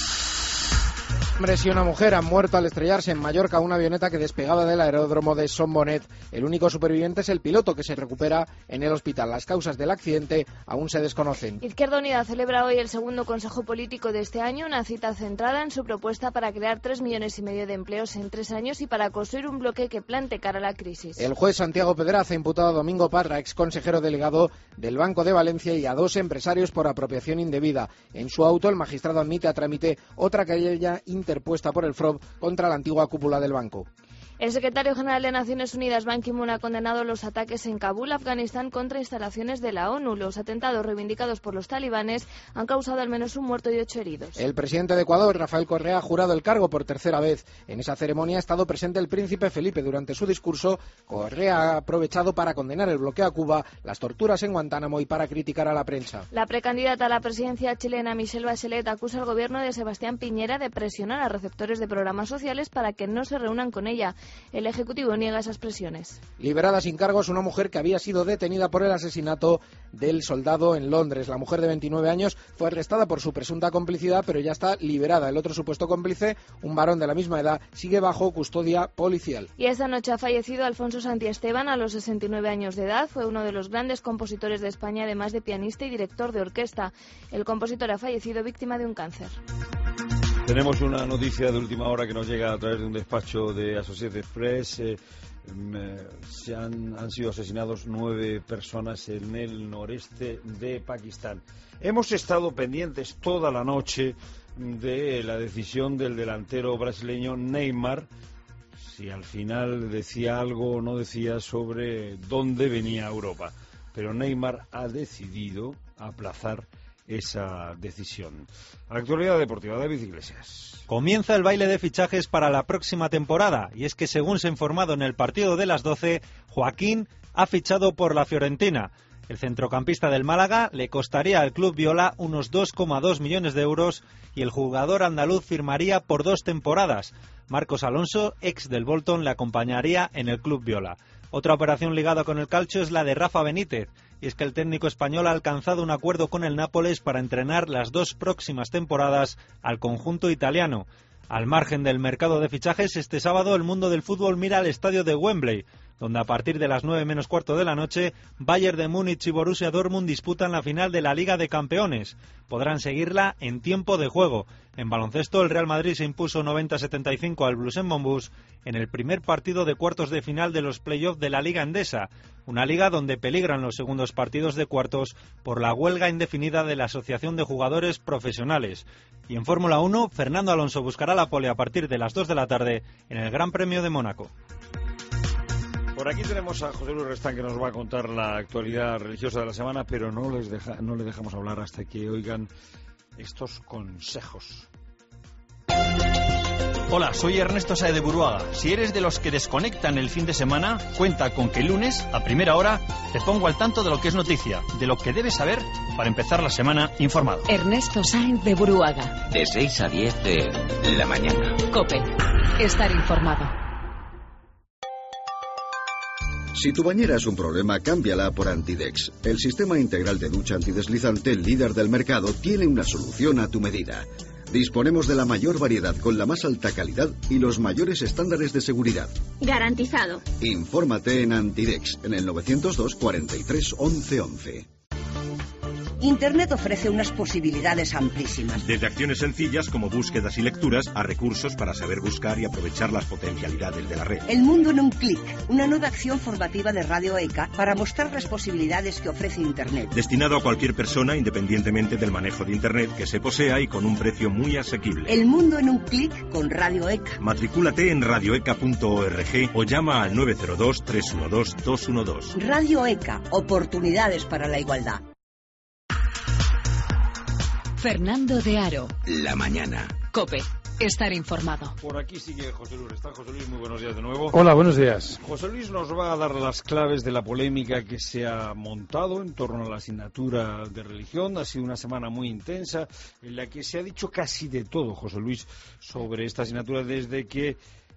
Speaker 17: Hombres y una mujer han muerto al estrellarse en Mallorca una avioneta que despegaba del aeródromo de Son Bonet. El único superviviente es el piloto, que se recupera en el hospital. Las causas del accidente aún se desconocen.
Speaker 19: Izquierda Unida celebra hoy el segundo Consejo Político de este año, una cita centrada en su propuesta para crear 3,5 millones de empleos en 3 años y para construir un bloque que plante cara a la crisis.
Speaker 17: El juez Santiago Pedraza ha imputado a Domingo Parra, ex consejero delegado del Banco de Valencia, y a 2 empresarios por apropiación indebida. En su auto, el magistrado admite a trámite otra querella interpuesta por el FROB contra la antigua cúpula del banco.
Speaker 19: El secretario general de Naciones Unidas, Ban Ki-moon, ha condenado los ataques en Kabul, Afganistán, contra instalaciones de la ONU. Los atentados reivindicados por los talibanes han causado al menos un muerto y 8 heridos.
Speaker 17: El presidente de Ecuador, Rafael Correa, ha jurado el cargo por tercera vez. En esa ceremonia ha estado presente el príncipe Felipe. Durante su discurso, Correa ha aprovechado para condenar el bloqueo a Cuba, las torturas en Guantánamo y para criticar a la prensa.
Speaker 19: La precandidata a la presidencia chilena, Michelle Bachelet, acusa al gobierno de Sebastián Piñera de presionar a receptores de programas sociales para que no se reúnan con ella. El Ejecutivo niega esas presiones.
Speaker 17: Liberada sin cargos una mujer que había sido detenida por el asesinato del soldado en Londres. La mujer de 29 años fue arrestada por su presunta complicidad, pero ya está liberada. El otro supuesto cómplice, un varón de la misma edad, sigue bajo custodia policial.
Speaker 19: Y esta noche ha fallecido Alfonso Santiesteban a los 69 años de edad. Fue uno de los grandes compositores de España, además de pianista y director de orquesta. El compositor ha fallecido víctima de un cáncer.
Speaker 1: Tenemos una noticia de última hora que nos llega a través de un despacho de Associated Press. Han sido asesinados 9 personas en el noreste de Pakistán. Hemos estado pendientes toda la noche de la decisión del delantero brasileño Neymar, si al final decía algo o no decía sobre dónde venía Europa. Pero Neymar ha decidido aplazar esa decisión. Actualidad deportiva, David Iglesias.
Speaker 3: Comienza el baile de fichajes para la próxima temporada, y es que, según se ha informado en el partido de las 12, Joaquín ha fichado por la Fiorentina. El centrocampista del Málaga le costaría al club viola unos 2,2 millones de euros y el jugador andaluz firmaría por 2 temporadas. Marcos Alonso, ex del Bolton, le acompañaría en el club viola. Otra operación ligada con el calcio es la de Rafa Benítez, y es que el técnico español ha alcanzado un acuerdo con el Nápoles para entrenar las 2 próximas temporadas al conjunto italiano. Al margen del mercado de fichajes, este sábado el mundo del fútbol mira al estadio de Wembley. donde a partir de las 9 menos cuarto de la noche, Bayern de Múnich y Borussia Dortmund disputan la final de la Liga de Campeones. Podrán seguirla en tiempo de juego. En baloncesto, el Real Madrid se impuso 90-75 al Blues en el primer partido de cuartos de final de los play-off de la Liga Endesa, una liga donde peligran los segundos partidos de cuartos por la huelga indefinida de la Asociación de Jugadores Profesionales. Y en Fórmula 1, Fernando Alonso buscará la pole a partir de las 2 de la tarde en el Gran Premio de Mónaco.
Speaker 1: Por aquí tenemos a José Luis Restán, que nos va a contar la actualidad religiosa de la semana, pero no le dejamos hablar hasta que oigan estos consejos.
Speaker 8: Hola, soy Ernesto Saez de Buruaga. Si eres de los que desconectan el fin de semana, cuenta con que el lunes, a primera hora, te pongo al tanto de lo que es noticia, de lo que debes saber para empezar la semana informado.
Speaker 2: Ernesto Saez de Buruaga.
Speaker 23: De 6 a 10 de la mañana.
Speaker 2: COPE. Estar informado.
Speaker 9: Si tu bañera es un problema, cámbiala por Antidex. El sistema integral de ducha antideslizante, líder del mercado, tiene una solución a tu medida. Disponemos de la mayor variedad con la más alta calidad y los mayores estándares de seguridad.
Speaker 10: Garantizado.
Speaker 9: Infórmate en Antidex, en el 902 43 11 11.
Speaker 11: Internet ofrece unas posibilidades amplísimas.
Speaker 12: Desde acciones sencillas como búsquedas y lecturas a recursos para saber buscar y aprovechar las potencialidades de la red.
Speaker 11: El mundo en un clic, una nueva acción formativa de Radio ECA para mostrar las posibilidades que ofrece Internet.
Speaker 12: Destinado a cualquier persona independientemente del manejo de Internet que se posea y con un precio muy asequible.
Speaker 11: El mundo en un clic con Radio ECA.
Speaker 12: Matricúlate en radioeca.org o llama al 902 312 212.
Speaker 11: Radio ECA, oportunidades para la igualdad.
Speaker 2: Fernando de Aro.
Speaker 23: La mañana.
Speaker 2: COPE. Estar informado.
Speaker 1: Por aquí sigue José Luis. ¿Está José Luis? Muy buenos días de nuevo.
Speaker 28: Hola, buenos días.
Speaker 1: José Luis nos va a dar las claves de la polémica que se ha montado en torno a la asignatura de religión. Ha sido una semana muy intensa en la que se ha dicho casi de todo, José Luis, sobre esta asignatura desde que,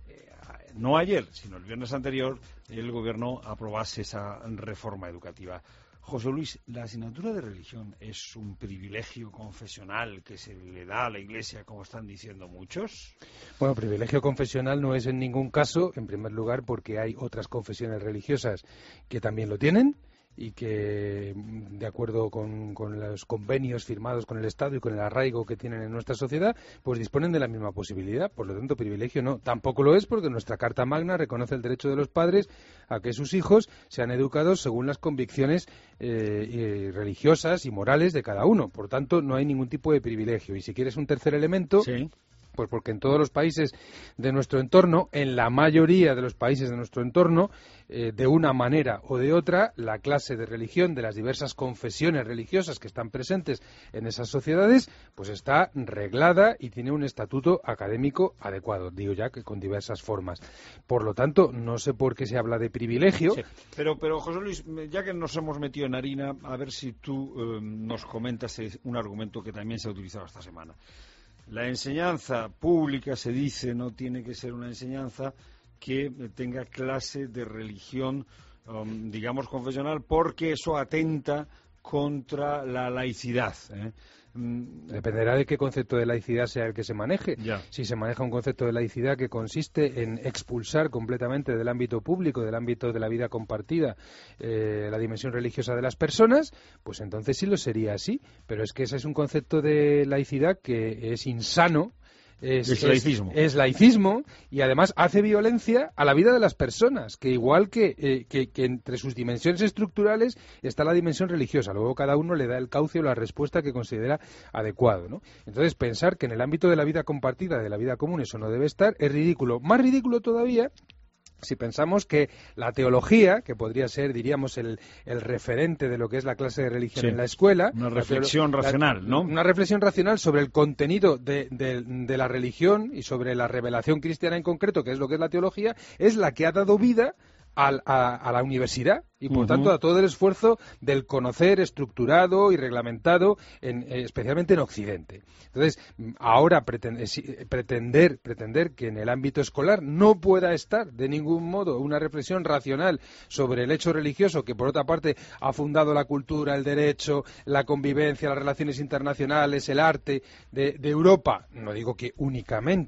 Speaker 1: no ayer, sino el viernes anterior, el Gobierno aprobase esa reforma educativa. José Luis, ¿la asignatura de religión es un privilegio confesional que se le da a la Iglesia, como están diciendo muchos?
Speaker 28: Bueno, privilegio confesional no es en ningún caso, en primer lugar, porque hay otras confesiones religiosas que también lo tienen y que, de acuerdo con los convenios firmados con el Estado y con el arraigo que tienen en nuestra sociedad, pues disponen de la misma posibilidad. Por lo tanto, privilegio no. Tampoco lo es porque nuestra Carta Magna reconoce el derecho de los padres a que sus hijos sean educados según las convicciones religiosas y morales de cada uno. Por tanto, no hay ningún tipo de privilegio. Y si quieres un tercer elemento... Sí. Pues porque en todos los países de nuestro entorno, en la mayoría de los países de nuestro entorno, de una manera o de otra, la clase de religión de las diversas confesiones religiosas que están presentes en esas sociedades, pues está reglada y tiene un estatuto académico adecuado, digo ya que con diversas formas. Por lo tanto, no sé por qué se habla de privilegio.
Speaker 1: Sí. Pero José Luis, ya que nos hemos metido en harina, a ver si tú nos comentas un argumento que también se ha utilizado esta semana. La enseñanza pública, se dice, no tiene que ser una enseñanza que tenga clase de religión, digamos, confesional, porque eso atenta contra la laicidad,
Speaker 28: Dependerá de qué concepto de laicidad sea el que se maneje.
Speaker 1: Ya.
Speaker 28: Si se maneja un concepto de laicidad que consiste en expulsar completamente del ámbito público, del ámbito de la vida compartida, la dimensión religiosa de las personas, pues entonces sí lo sería así. Pero es que ese es un concepto de laicidad que es insano. Es laicismo. Es laicismo y además hace violencia a la vida de las personas, que igual que entre sus dimensiones estructurales está la dimensión religiosa. Luego cada uno le da el cauce o la respuesta que considera adecuado, ¿no? Entonces pensar que en el ámbito de la vida compartida, de la vida común, eso no debe estar, es ridículo. Más ridículo todavía si pensamos que la teología, que podría ser, diríamos, el referente de lo que es la clase de religión en la escuela...
Speaker 1: Una reflexión racional, ¿no?
Speaker 28: Una reflexión racional sobre el contenido de la religión y sobre la revelación cristiana en concreto, que es lo que es la teología, es la que ha dado vida a la universidad y, por tanto, a todo el esfuerzo del conocer estructurado y reglamentado, especialmente en Occidente. Entonces, ahora pretender que en el ámbito escolar no pueda estar de ningún modo una reflexión racional sobre el hecho religioso, que por otra parte ha fundado la cultura, el derecho, la convivencia, las relaciones internacionales, el arte de Europa, no digo que únicamente,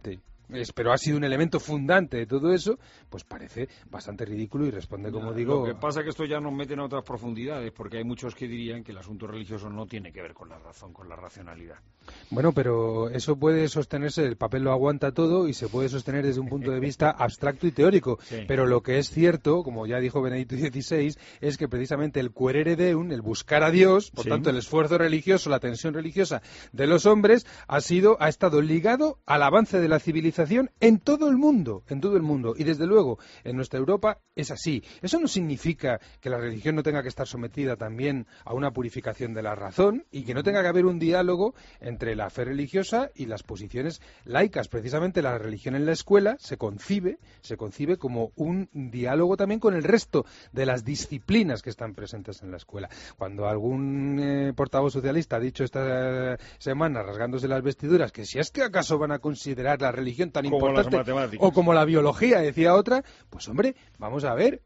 Speaker 28: pero ha sido un elemento fundante de todo eso, pues parece bastante ridículo y responde, como digo...
Speaker 1: Lo que pasa es que esto ya nos mete en otras profundidades, porque hay muchos que dirían que el asunto religioso no tiene que ver con la razón, con la racionalidad.
Speaker 28: Bueno, pero eso puede sostenerse, el papel lo aguanta todo y se puede sostener desde un punto de vista abstracto y teórico. Sí. Pero lo que es cierto, como ya dijo Benedicto XVI, es que precisamente el querere deum, el buscar a Dios, por tanto el esfuerzo religioso, la tensión religiosa de los hombres, ha estado ligado al avance de la civilización en todo el mundo, y desde luego en nuestra Europa es así. Eso no significa que la religión no tenga que estar sometida también a una purificación de la razón y que no tenga que haber un diálogo entre la fe religiosa y las posiciones laicas. Precisamente la religión en la escuela se concibe como un diálogo también con el resto de las disciplinas que están presentes en la escuela. Cuando algún portavoz socialista ha dicho esta semana, rasgándose las vestiduras, que si es que acaso van a considerar la religión tan importante o como la biología, decía otra, pues hombre, vamos a ver,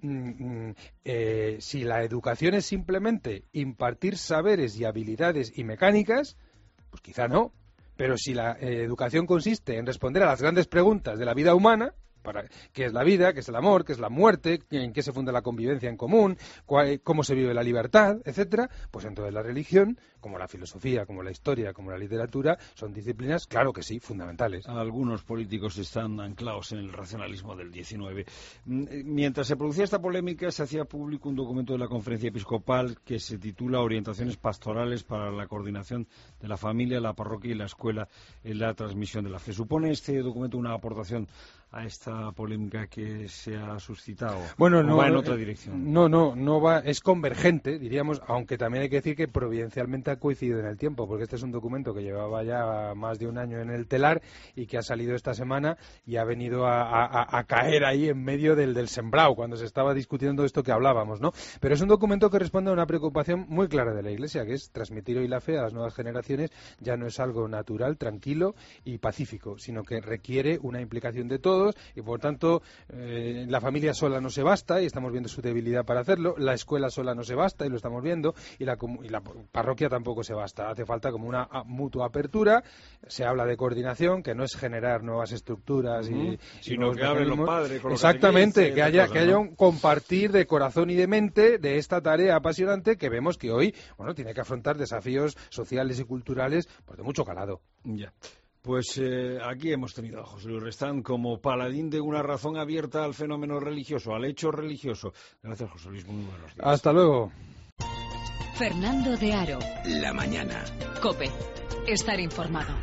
Speaker 28: si la educación es simplemente impartir saberes y habilidades y mecánicas, pues quizá no, pero si la educación consiste en responder a las grandes preguntas de la vida humana, qué es la vida, qué es el amor, qué es la muerte, en qué se funda la convivencia en común, cómo se vive la libertad, etcétera, pues entonces la religión, como la filosofía, como la historia, como la literatura, son disciplinas, claro que sí, fundamentales.
Speaker 1: Algunos políticos están anclados en el racionalismo del 19. Mientras se producía esta polémica, se hacía público un documento de la Conferencia Episcopal que se titula Orientaciones pastorales para la coordinación de la familia, la parroquia y la escuela en la transmisión de la fe. ¿Supone este documento una aportación a esta polémica que se ha suscitado?
Speaker 28: Bueno, no
Speaker 1: va en otra dirección.
Speaker 28: No va, es convergente, diríamos, aunque también hay que decir que providencialmente ha coincidido en el tiempo, porque este es un documento que llevaba ya más de un año en el telar y que ha salido esta semana y ha venido a caer ahí en medio del sembrado, cuando se estaba discutiendo esto que hablábamos, ¿no? Pero es un documento que responde a una preocupación muy clara de la Iglesia, que es transmitir hoy la fe a las nuevas generaciones. Ya no es algo natural, tranquilo y pacífico, sino que requiere una implicación de todos. Y por tanto la familia sola no se basta y estamos viendo su debilidad para hacerlo, la escuela sola no se basta y lo estamos viendo, y la parroquia tampoco se basta, hace falta como una mutua apertura. Se habla de coordinación, que no es generar nuevas estructuras
Speaker 1: sino que hablen los padres con los
Speaker 28: exactamente, que haya un compartir de corazón y de mente de esta tarea apasionante que vemos que hoy tiene que afrontar desafíos sociales y culturales pues de mucho calado.
Speaker 1: Ya. Pues aquí hemos tenido a José Luis Restán como paladín de una razón abierta al fenómeno religioso, al hecho religioso. Gracias, José Luis, muy buenos días.
Speaker 28: Hasta luego.
Speaker 2: Fernando de Aro.
Speaker 23: La mañana.
Speaker 2: COPE. Estar informado.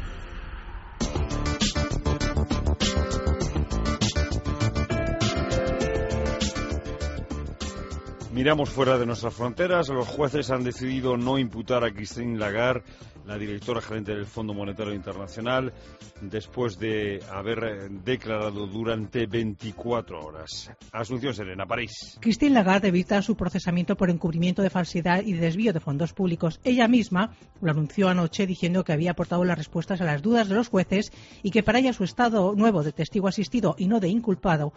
Speaker 1: Miramos fuera de nuestras fronteras. Los jueces han decidido no imputar a Christine Lagarde, la directora gerente del Fondo Monetario Internacional, después de haber declarado durante 24 horas. Asunción Serena, París.
Speaker 10: Christine Lagarde evita su procesamiento por encubrimiento de falsedad y desvío de fondos públicos. Ella misma lo anunció anoche diciendo que había aportado las respuestas a las dudas de los jueces y que para ella su estado nuevo de testigo asistido y no de inculpado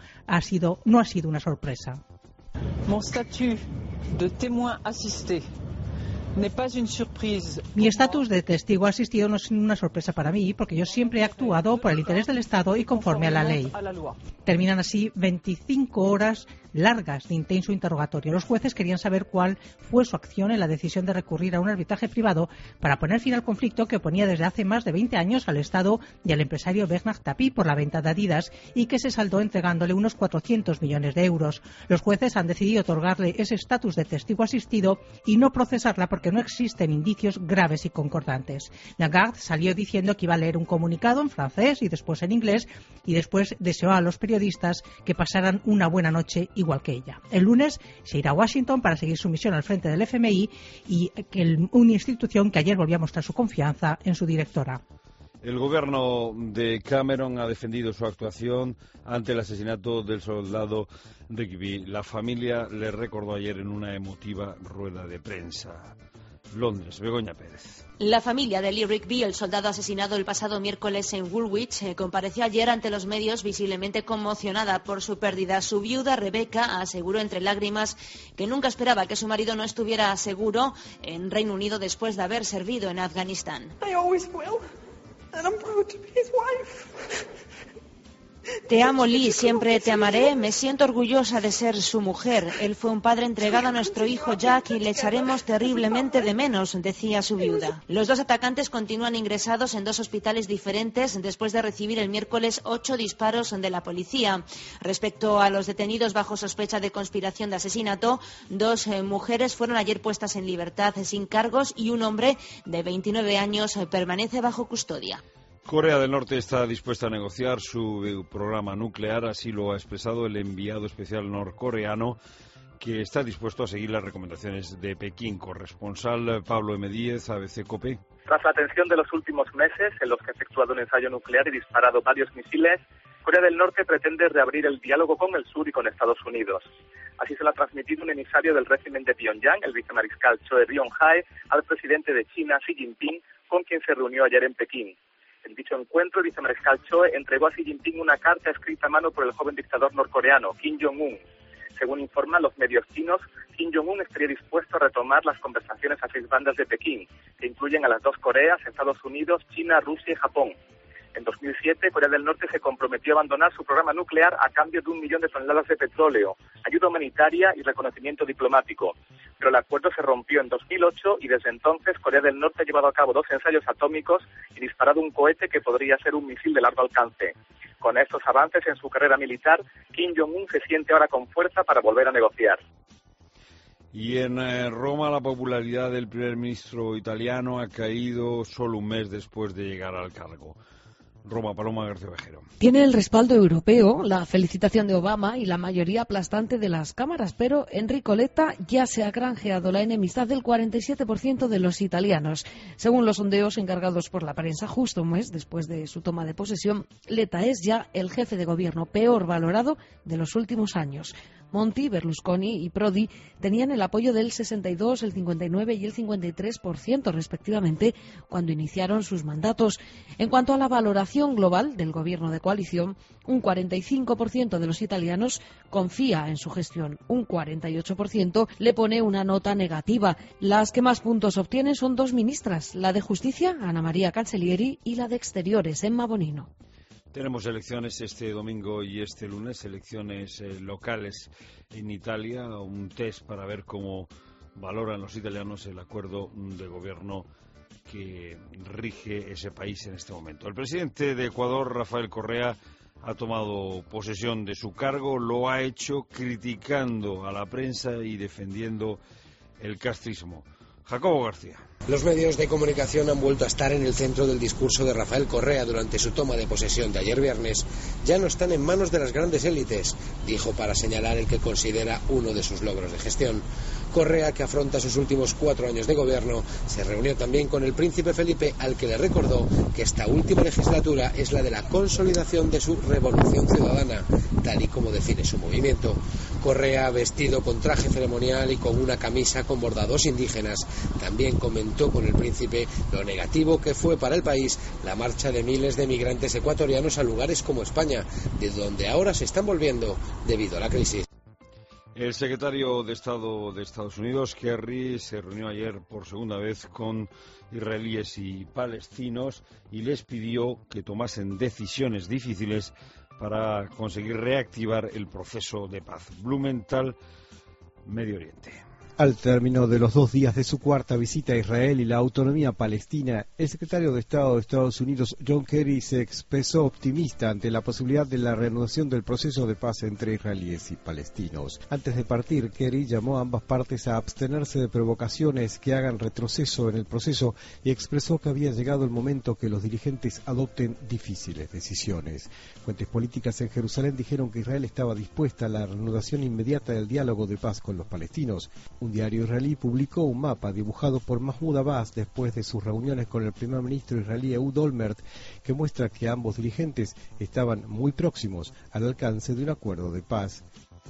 Speaker 10: no ha sido una sorpresa.
Speaker 13: Mon statut de témoin assisté n'est pas une surprise.
Speaker 10: Mi estatus de testigo asistido no es una sorpresa para mí, porque yo siempre he actuado por el interés del Estado y conforme a la ley. Terminan así 25 horas largas de intenso interrogatorio. Los jueces querían saber cuál fue su acción en la decisión de recurrir a un arbitraje privado para poner fin al conflicto que oponía desde hace más de 20 años al Estado y al empresario Bernard Tapie por la venta de Adidas, y que se saldó entregándole unos 400 millones de euros. Los jueces han decidido otorgarle ese estatus de testigo asistido y no procesarla porque no existen indicios graves y concordantes. Lagarde salió diciendo que iba a leer un comunicado en francés y después en inglés, y después deseó a los periodistas que pasaran una buena noche igual que ella. El lunes se irá a Washington para seguir su misión al frente del FMI, y una institución que ayer volvió a mostrar su confianza en su directora.
Speaker 1: El gobierno de Cameron ha defendido su actuación ante el asesinato del soldado Rigby. La familia le recordó ayer en una emotiva rueda de prensa. Londres, Begoña Pérez.
Speaker 14: La familia de Lee Rigby, el soldado asesinado el pasado miércoles en Woolwich, compareció ayer ante los medios visiblemente conmocionada por su pérdida. Su viuda, Rebecca, aseguró entre lágrimas que nunca esperaba que su marido no estuviera seguro en Reino Unido después de haber servido en Afganistán. Te amo, Lee, siempre te amaré. Me siento orgullosa de ser su mujer. Él fue un padre entregado a nuestro hijo Jack y le echaremos terriblemente de menos, decía su viuda. Los dos atacantes continúan ingresados en dos hospitales diferentes después de recibir el miércoles 8 disparos de la policía. Respecto a los detenidos bajo sospecha de conspiración de asesinato, 2 mujeres fueron ayer puestas en libertad sin cargos y un hombre de 29 años permanece bajo custodia.
Speaker 1: Corea del Norte está dispuesta a negociar su programa nuclear, así lo ha expresado el enviado especial norcoreano, que está dispuesto a seguir las recomendaciones de Pekín. Corresponsal Pablo M. Díez, ABC COPE.
Speaker 5: Tras la tensión de los últimos meses, en los que ha efectuado un ensayo nuclear y disparado varios misiles, Corea del Norte pretende reabrir el diálogo con el sur y con Estados Unidos. Así se lo ha transmitido un emisario del régimen de Pyongyang, el vicemariscal Choe Ryong-hae, al presidente de China, Xi Jinping, con quien se reunió ayer en Pekín. En dicho encuentro, el vicemariscal Choe entregó a Xi Jinping una carta escrita a mano por el joven dictador norcoreano, Kim Jong-un. Según informan los medios chinos, Kim Jong-un estaría dispuesto a retomar las conversaciones a 6 bandas de Pekín, que incluyen a las 2 Coreas, Estados Unidos, China, Rusia y Japón. En 2007, Corea del Norte se comprometió a abandonar su programa nuclear a cambio de 1 millón de toneladas de petróleo, ayuda humanitaria y reconocimiento diplomático. Pero el acuerdo se rompió en 2008 y desde entonces Corea del Norte ha llevado a cabo 2 ensayos atómicos y disparado un cohete que podría ser un misil de largo alcance. Con estos avances en su carrera militar, Kim Jong-un se siente ahora con fuerza para volver a negociar.
Speaker 1: Y en Roma la popularidad del primer ministro italiano ha caído solo un mes después de llegar al cargo. Roma, Paloma García Vejero.
Speaker 15: Tiene el respaldo europeo, la felicitación de Obama y la mayoría aplastante de las cámaras, pero Enrico Letta ya se ha granjeado la enemistad del 47% de los italianos. Según los sondeos encargados por la prensa, justo un mes después de su toma de posesión, Letta es ya el jefe de gobierno peor valorado de los últimos años. Monti, Berlusconi y Prodi tenían el apoyo del 62, el 59 y el 53% respectivamente cuando iniciaron sus mandatos. En cuanto a la valoración global del gobierno de coalición, un 45% de los italianos confía en su gestión, un 48% le pone una nota negativa. Las que más puntos obtienen son 2 ministras, la de Justicia, Ana María Cancellieri, y la de Exteriores, Emma Bonino.
Speaker 1: Tenemos elecciones este domingo y este lunes, elecciones locales en Italia, un test para ver cómo valoran los italianos el acuerdo de gobierno que rige ese país en este momento. El presidente de Ecuador, Rafael Correa, ha tomado posesión de su cargo, lo ha hecho criticando a la prensa y defendiendo el castrismo. Jacobo García.
Speaker 16: Los medios de comunicación han vuelto a estar en el centro del discurso de Rafael Correa durante su toma de posesión de ayer viernes. Ya no están en manos de las grandes élites, dijo para señalar el que considera uno de sus logros de gestión. Correa, que afronta sus últimos 4 años de gobierno, se reunió también con el príncipe Felipe, al que le recordó que esta última legislatura es la de la consolidación de su revolución ciudadana, tal y como define su movimiento. Correa, vestido con traje ceremonial y con una camisa con bordados indígenas, también comentó con el príncipe lo negativo que fue para el país la marcha de miles de migrantes ecuatorianos a lugares como España, de donde ahora se están volviendo debido a la crisis.
Speaker 1: El secretario de Estado de Estados Unidos, Kerry, se reunió ayer por segunda vez con israelíes y palestinos y les pidió que tomasen decisiones difíciles para conseguir reactivar el proceso de paz. Blumenthal, Medio Oriente.
Speaker 18: Al término de los 2 días de su cuarta visita a Israel y la autonomía palestina, el secretario de Estado de Estados Unidos, John Kerry, se expresó optimista ante la posibilidad de la reanudación del proceso de paz entre israelíes y palestinos. Antes de partir, Kerry llamó a ambas partes a abstenerse de provocaciones que hagan retroceso en el proceso y expresó que había llegado el momento que los dirigentes adopten difíciles decisiones. Fuentes políticas en Jerusalén dijeron que Israel estaba dispuesta a la reanudación inmediata del diálogo de paz con los palestinos. Un diario israelí publicó un mapa dibujado por Mahmoud Abbas después de sus reuniones con el primer ministro israelí Ehud Olmert, que muestra que ambos dirigentes estaban muy próximos al alcance de un acuerdo de paz.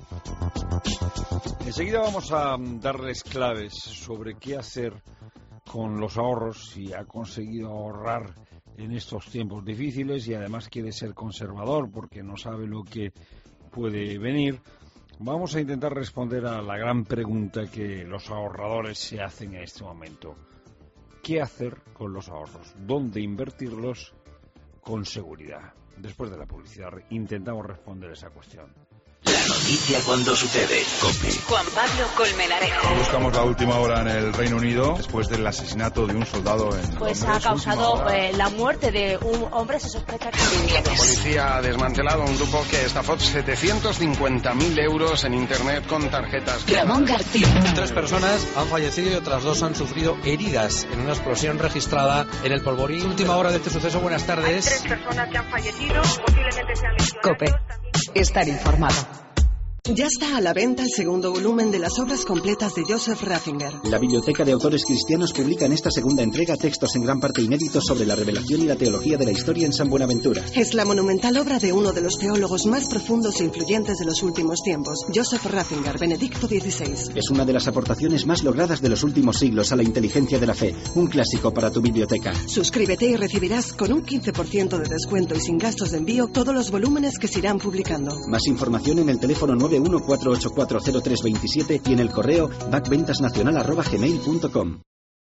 Speaker 1: Enseguida vamos a darles claves sobre qué hacer con los ahorros, si ha conseguido ahorrar en estos tiempos difíciles y además quiere ser conservador porque no sabe lo que puede venir. Vamos a intentar responder a la gran pregunta que los ahorradores se hacen en este momento. ¿Qué hacer con los ahorros? ¿Dónde invertirlos con seguridad? Después de la publicidad intentamos responder esa cuestión.
Speaker 23: La noticia cuando sucede. COPE.
Speaker 2: Juan Pablo Colmenarejo.
Speaker 4: Buscamos la última hora en el Reino Unido después del asesinato de un soldado en
Speaker 6: Pues
Speaker 4: Londres.
Speaker 6: ha causado la muerte de un hombre, se sospecha que...
Speaker 7: La policía ha desmantelado un grupo que estafó 750.000 euros en Internet con tarjetas.
Speaker 2: Ramón García.
Speaker 20: 3 personas han fallecido y otras 2 han sufrido heridas en una explosión registrada en el Polvorín. Última hora de este suceso, buenas tardes.
Speaker 6: Hay 3 personas que han fallecido, posiblemente sean lesionados.
Speaker 2: COPE. Estar informado.
Speaker 21: Ya está a la venta el segundo volumen de las obras completas de Joseph Ratzinger.
Speaker 22: La Biblioteca de Autores Cristianos publica en esta segunda entrega textos en gran parte inéditos sobre la revelación y la teología de la historia en San Buenaventura.
Speaker 21: Es la monumental obra de uno de los teólogos más profundos e influyentes de los últimos tiempos, Joseph Ratzinger, Benedicto XVI.
Speaker 22: Es una de las aportaciones más logradas de los últimos siglos a la inteligencia de la fe, un clásico para tu biblioteca.
Speaker 21: Suscríbete y recibirás con un 15% de descuento y sin gastos de envío todos los volúmenes que se irán publicando.
Speaker 22: Más información en el teléfono 914840327 y en el correo bacventasnacional@gmail.com.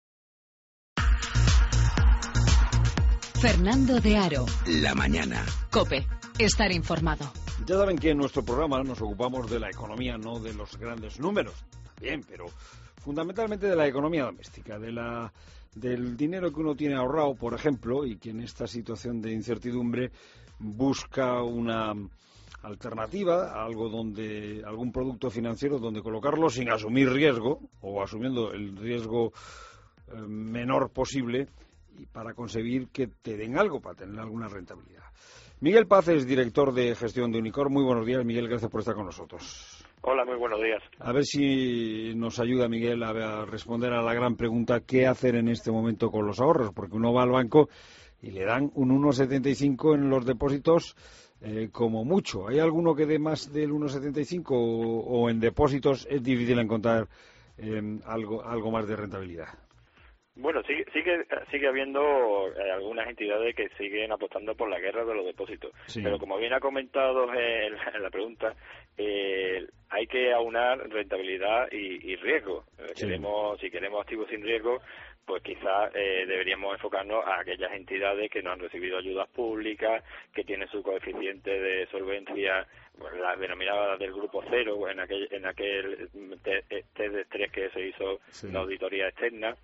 Speaker 2: Fernando de Aro.
Speaker 23: La mañana.
Speaker 2: COPE. Estar informado.
Speaker 1: Ya saben que en nuestro programa nos ocupamos de la economía, no de los grandes números. Bien, pero fundamentalmente de la economía doméstica, del dinero que uno tiene ahorrado, por ejemplo, y que en esta situación de incertidumbre busca una alternativa, algún producto financiero donde colocarlo sin asumir riesgo o asumiendo el riesgo menor posible y para conseguir que te den algo, para tener alguna rentabilidad. Miguel Paz es director de gestión de Unicor. Muy buenos días, Miguel, gracias por estar con nosotros.
Speaker 5: Hola, muy buenos días.
Speaker 1: A ver si nos ayuda, Miguel, a responder a la gran pregunta, ¿qué hacer en este momento con los ahorros? Porque uno va al banco y le dan un 1,75 en los depósitos como mucho. ¿Hay alguno que dé más del 1,75 o en depósitos es difícil encontrar algo más de rentabilidad?
Speaker 5: Bueno, sigue habiendo algunas entidades que siguen apostando por la guerra de los depósitos. Sí. Pero como bien ha comentado en la pregunta, hay que aunar rentabilidad y riesgo. Sí. Si queremos activos sin riesgo, pues quizás deberíamos enfocarnos a aquellas entidades que no han recibido ayudas públicas, que tienen su coeficiente de solvencia, bueno, las denominadas del grupo cero, en aquel test de estrés que se hizo la auditoría externa.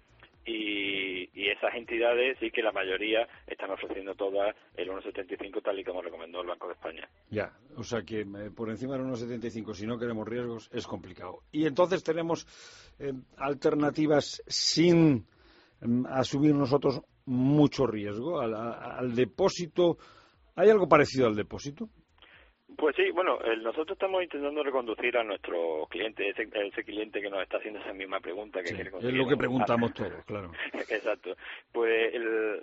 Speaker 5: Y esas entidades sí que la mayoría están ofreciendo todas el 1,75 tal y como recomendó el Banco de España.
Speaker 1: Ya, o sea que por encima del 1,75 si no queremos riesgos es complicado. Y entonces tenemos alternativas sin asumir nosotros mucho riesgo al depósito. ¿Hay algo parecido al depósito?
Speaker 5: Pues sí, bueno, nosotros estamos intentando reconducir a nuestro cliente, ese cliente que nos está haciendo esa misma pregunta que quiere conseguir.
Speaker 1: Es lo que preguntamos todos, claro.
Speaker 5: Exacto. Pues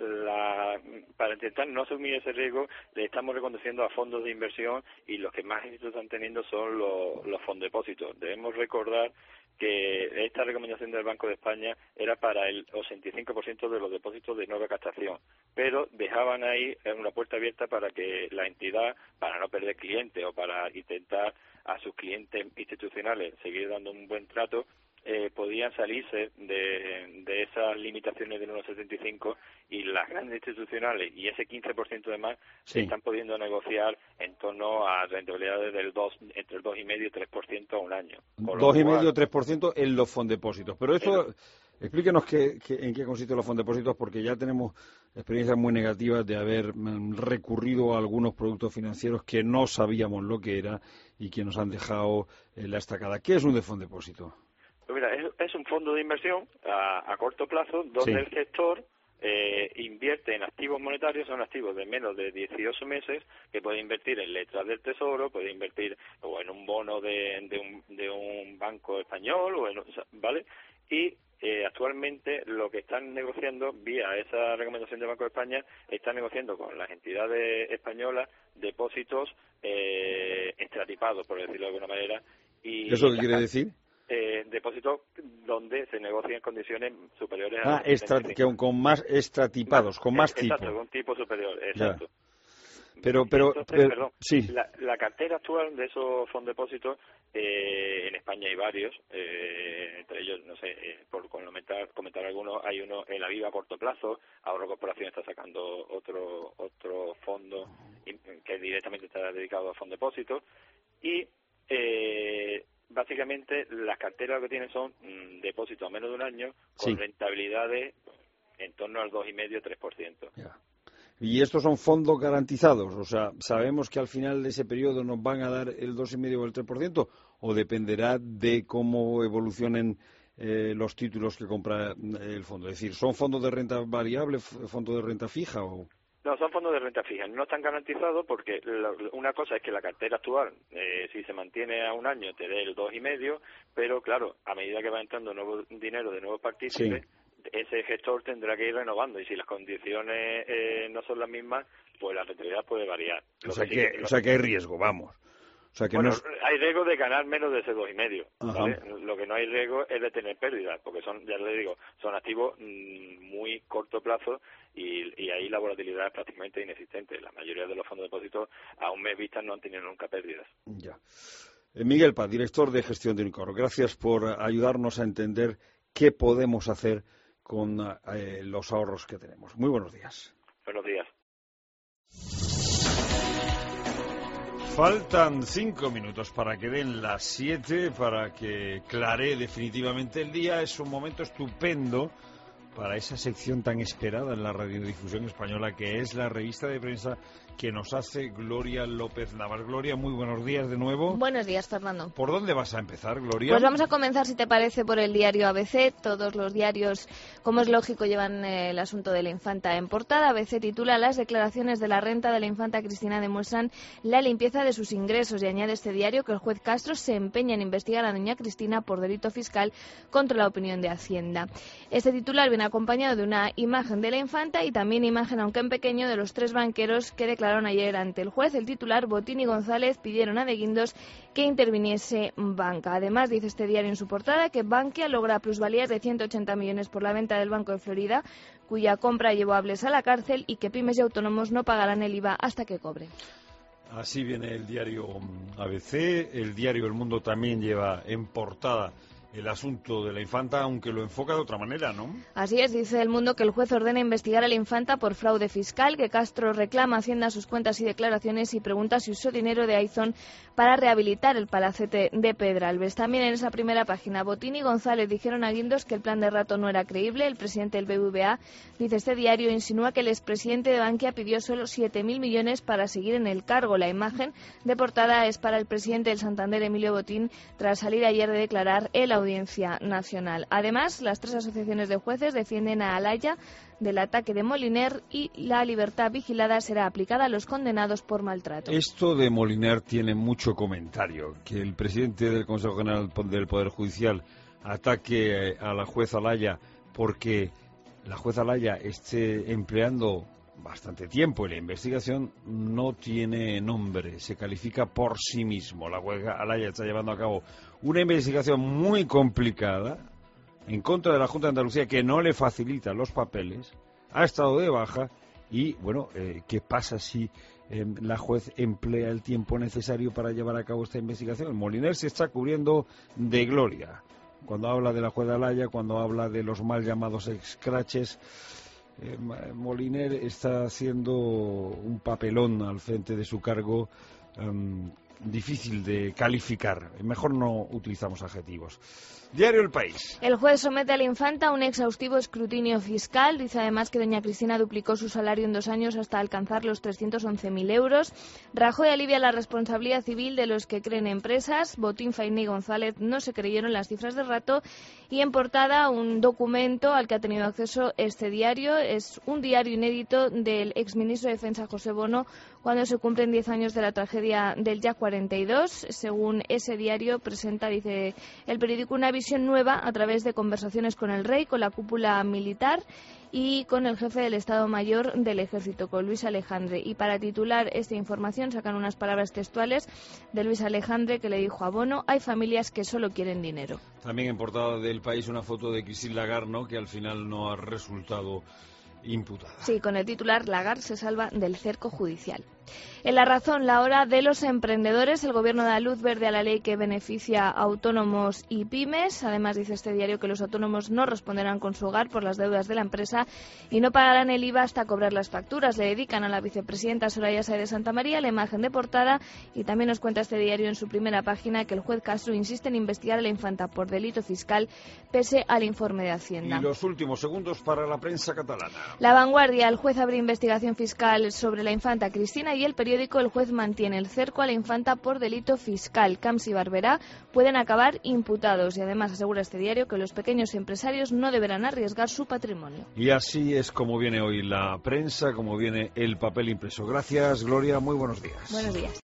Speaker 5: para intentar no asumir ese riesgo, le estamos reconduciendo a fondos de inversión y los que más éxito están teniendo son los fondos depósitos. Debemos recordar que esta recomendación del Banco de España era para el 85% de los depósitos de nueva captación, pero dejaban ahí una puerta abierta para que la entidad, para no perder clientes o para intentar a sus clientes institucionales seguir dando un buen trato, podían salirse de esas limitaciones del 1,75 y las grandes institucionales y ese 15% de más se están pudiendo negociar en torno a rentabilidades entre el 2,5 y 3% a un año.
Speaker 1: 2,5 y 3% en los fondepósitos. Pero eso, explíquenos en qué consisten los fondepósitos, porque ya tenemos experiencias muy negativas de haber recurrido a algunos productos financieros que no sabíamos lo que era y que nos han dejado la estacada. ¿Qué es un fondepósito?
Speaker 5: Pues mira, es un fondo de inversión a corto plazo donde el gestor invierte en activos monetarios, son activos de menos de 18 meses, que puede invertir en letras del Tesoro, puede invertir o en un bono de un banco español, ¿vale? Y actualmente lo que están negociando, vía esa recomendación del Banco de España, están negociando con las entidades españolas depósitos estratipados, por decirlo de alguna manera. Y
Speaker 1: ¿eso qué quiere decir?
Speaker 5: Depósitos donde se negocian condiciones superiores
Speaker 1: con más estratipados, con más tipo.
Speaker 5: Exacto, con tipo superior, exacto.
Speaker 1: Pero
Speaker 3: perdón,
Speaker 1: sí.
Speaker 3: La cartera actual de esos fondos depósitos, en España hay varios, entre ellos, no sé, por comentar algunos, hay uno en la Viva a corto plazo, Ahorro Corporación está sacando otro fondo que directamente está dedicado a fondos depósitos, y básicamente las carteras que tienen son depósitos a menos de un año con rentabilidades en torno al 2,5-3%.
Speaker 1: Ya. Y estos son fondos garantizados, o sea, ¿sabemos que al final de ese periodo nos van a dar el 2,5 o el 3%? ¿O dependerá de cómo evolucionen los títulos que compra el fondo? Es decir, ¿son fondos de renta variable, fondos de renta fija o...?
Speaker 3: No, son fondos de renta fija. No están garantizados porque una cosa es que la cartera actual, si se mantiene a un año, te dé el 2,5, pero claro, a medida que va entrando nuevo dinero de nuevos partícipes, ese gestor tendrá que ir renovando, y si las condiciones no son las mismas, pues la rentabilidad puede variar.
Speaker 1: O sea que hay riesgo, vamos. O sea que
Speaker 3: hay riesgo de ganar menos de ese 2,5, ¿vale? Lo que no hay riesgo es de tener pérdidas, porque son, ya le digo, son activos muy corto plazo, y ahí la volatilidad es prácticamente inexistente. La mayoría de los fondos de depósitos a un mes vista no han tenido nunca pérdidas.
Speaker 1: Ya. Miguel Paz, director de gestión de Unicor, gracias por ayudarnos a entender qué podemos hacer con los ahorros que tenemos. Muy buenos días.
Speaker 3: Buenos días.
Speaker 1: Faltan 5 minutos para que den las 7, para que claree definitivamente el día. Es un momento estupendo para esa sección tan esperada en la radiodifusión española, que es la revista de prensa que nos hace Gloria López Navas. Gloria, muy buenos días de nuevo.
Speaker 8: Buenos días, Fernando.
Speaker 1: ¿Por dónde vas a empezar, Gloria?
Speaker 8: Pues vamos a comenzar, si te parece, por el diario ABC. Todos los diarios, como es lógico, llevan el asunto de la infanta en portada. ABC titula: las declaraciones de la renta de la infanta Cristina demuestran la limpieza de sus ingresos, y añade este diario que el juez Castro se empeña en investigar a doña Cristina por delito fiscal contra la opinión de Hacienda. Este titular viene acompañado de una imagen de la infanta y también imagen, aunque en pequeño, de los 3 banqueros que declararon ayer ante el juez. El titular: Botín y González pidieron a De Guindos que interviniese Banca. Además, dice este diario en su portada que Bankia logra plusvalías de 180 millones por la venta del Banco de Florida, cuya compra llevó a Bles a la cárcel, y que pymes y autónomos no pagarán el IVA hasta que cobren.
Speaker 1: Así viene el diario ABC. El diario El Mundo también lleva en portada el asunto de la infanta, aunque lo enfoca de otra manera, ¿no?
Speaker 8: Así es, dice El Mundo que el juez ordena investigar a la infanta por fraude fiscal, que Castro reclama a Hacienda sus cuentas y declaraciones y pregunta si usó dinero de Aizón para rehabilitar el palacete de Pedralbes. También en esa primera página, Botín y González dijeron a Guindos que el plan de Rato no era creíble. El presidente del BBVA, dice este diario, insinúa que el expresidente de Bankia pidió solo 7.000 millones para seguir en el cargo. La imagen de portada es para el presidente del Santander, Emilio Botín, tras salir ayer de declarar en la Audiencia Nacional. Además, las 3 asociaciones de jueces defienden a Alaya del ataque de Moliner, y la libertad vigilada será aplicada a los condenados por maltrato.
Speaker 1: Esto de Moliner tiene mucho comentario. Que el presidente del Consejo General del Poder Judicial ataque a la juez Alaya porque la juez Alaya esté empleando bastante tiempo en la investigación, no tiene nombre, se califica por sí mismo. La juez Alaya está llevando a cabo una investigación muy complicada en contra de la Junta de Andalucía, que no le facilita los papeles, ha estado de baja, y bueno, ¿qué pasa si la juez emplea el tiempo necesario para llevar a cabo esta investigación? Moliner se está cubriendo de gloria cuando habla de la juez Alaya, cuando habla de los mal llamados escraches. Moliner está haciendo un papelón al frente de su cargo, difícil de calificar. Mejor no utilizamos adjetivos. Diario El País.
Speaker 8: El juez somete a la infanta a un exhaustivo escrutinio fiscal. Dice además que doña Cristina duplicó su salario en 2 años hasta alcanzar los 311.000 euros. Rajoy alivia la responsabilidad civil de los que creen empresas. Botín, Fainé y González no se creyeron las cifras de Rato. Y en portada, un documento al que ha tenido acceso este diario. Es un diario inédito del exministro de Defensa, José Bono, cuando se cumplen 10 años de la tragedia del Jak 42. Según ese diario, presenta, dice el periódico, una visión nueva a través de conversaciones con el rey, con la cúpula militar y con el jefe del Estado Mayor del Ejército, con Luis Alejandre. Y para titular esta información sacan unas palabras textuales de Luis Alejandre, que le dijo a Bono: hay familias que solo quieren dinero.
Speaker 1: También en portada del País una foto de Christine Lagarde, ¿no?, que al final no ha resultado imputada.
Speaker 8: Sí, con el titular: Lagarde se salva del cerco judicial. En La Razón, la hora de los emprendedores. El Gobierno da luz verde a la ley que beneficia a autónomos y pymes. Además, dice este diario que los autónomos no responderán con su hogar por las deudas de la empresa y no pagarán el IVA hasta cobrar las facturas. Le dedican a la vicepresidenta Soraya Sáez de Santamaría la imagen de portada, y también nos cuenta este diario en su primera página que el juez Castro insiste en investigar a la infanta por delito fiscal pese al informe de Hacienda.
Speaker 1: Y los últimos segundos para la prensa catalana.
Speaker 8: La Vanguardia. El juez abre investigación fiscal sobre la infanta Cristina, y el periódico El juez mantiene el cerco a la infanta por delito fiscal. Camps y Barberá pueden acabar imputados, y además asegura este diario que los pequeños empresarios no deberán arriesgar su patrimonio.
Speaker 1: Y así es como viene hoy la prensa, como viene el papel impreso. Gracias, Gloria, muy buenos días.
Speaker 8: Buenos días.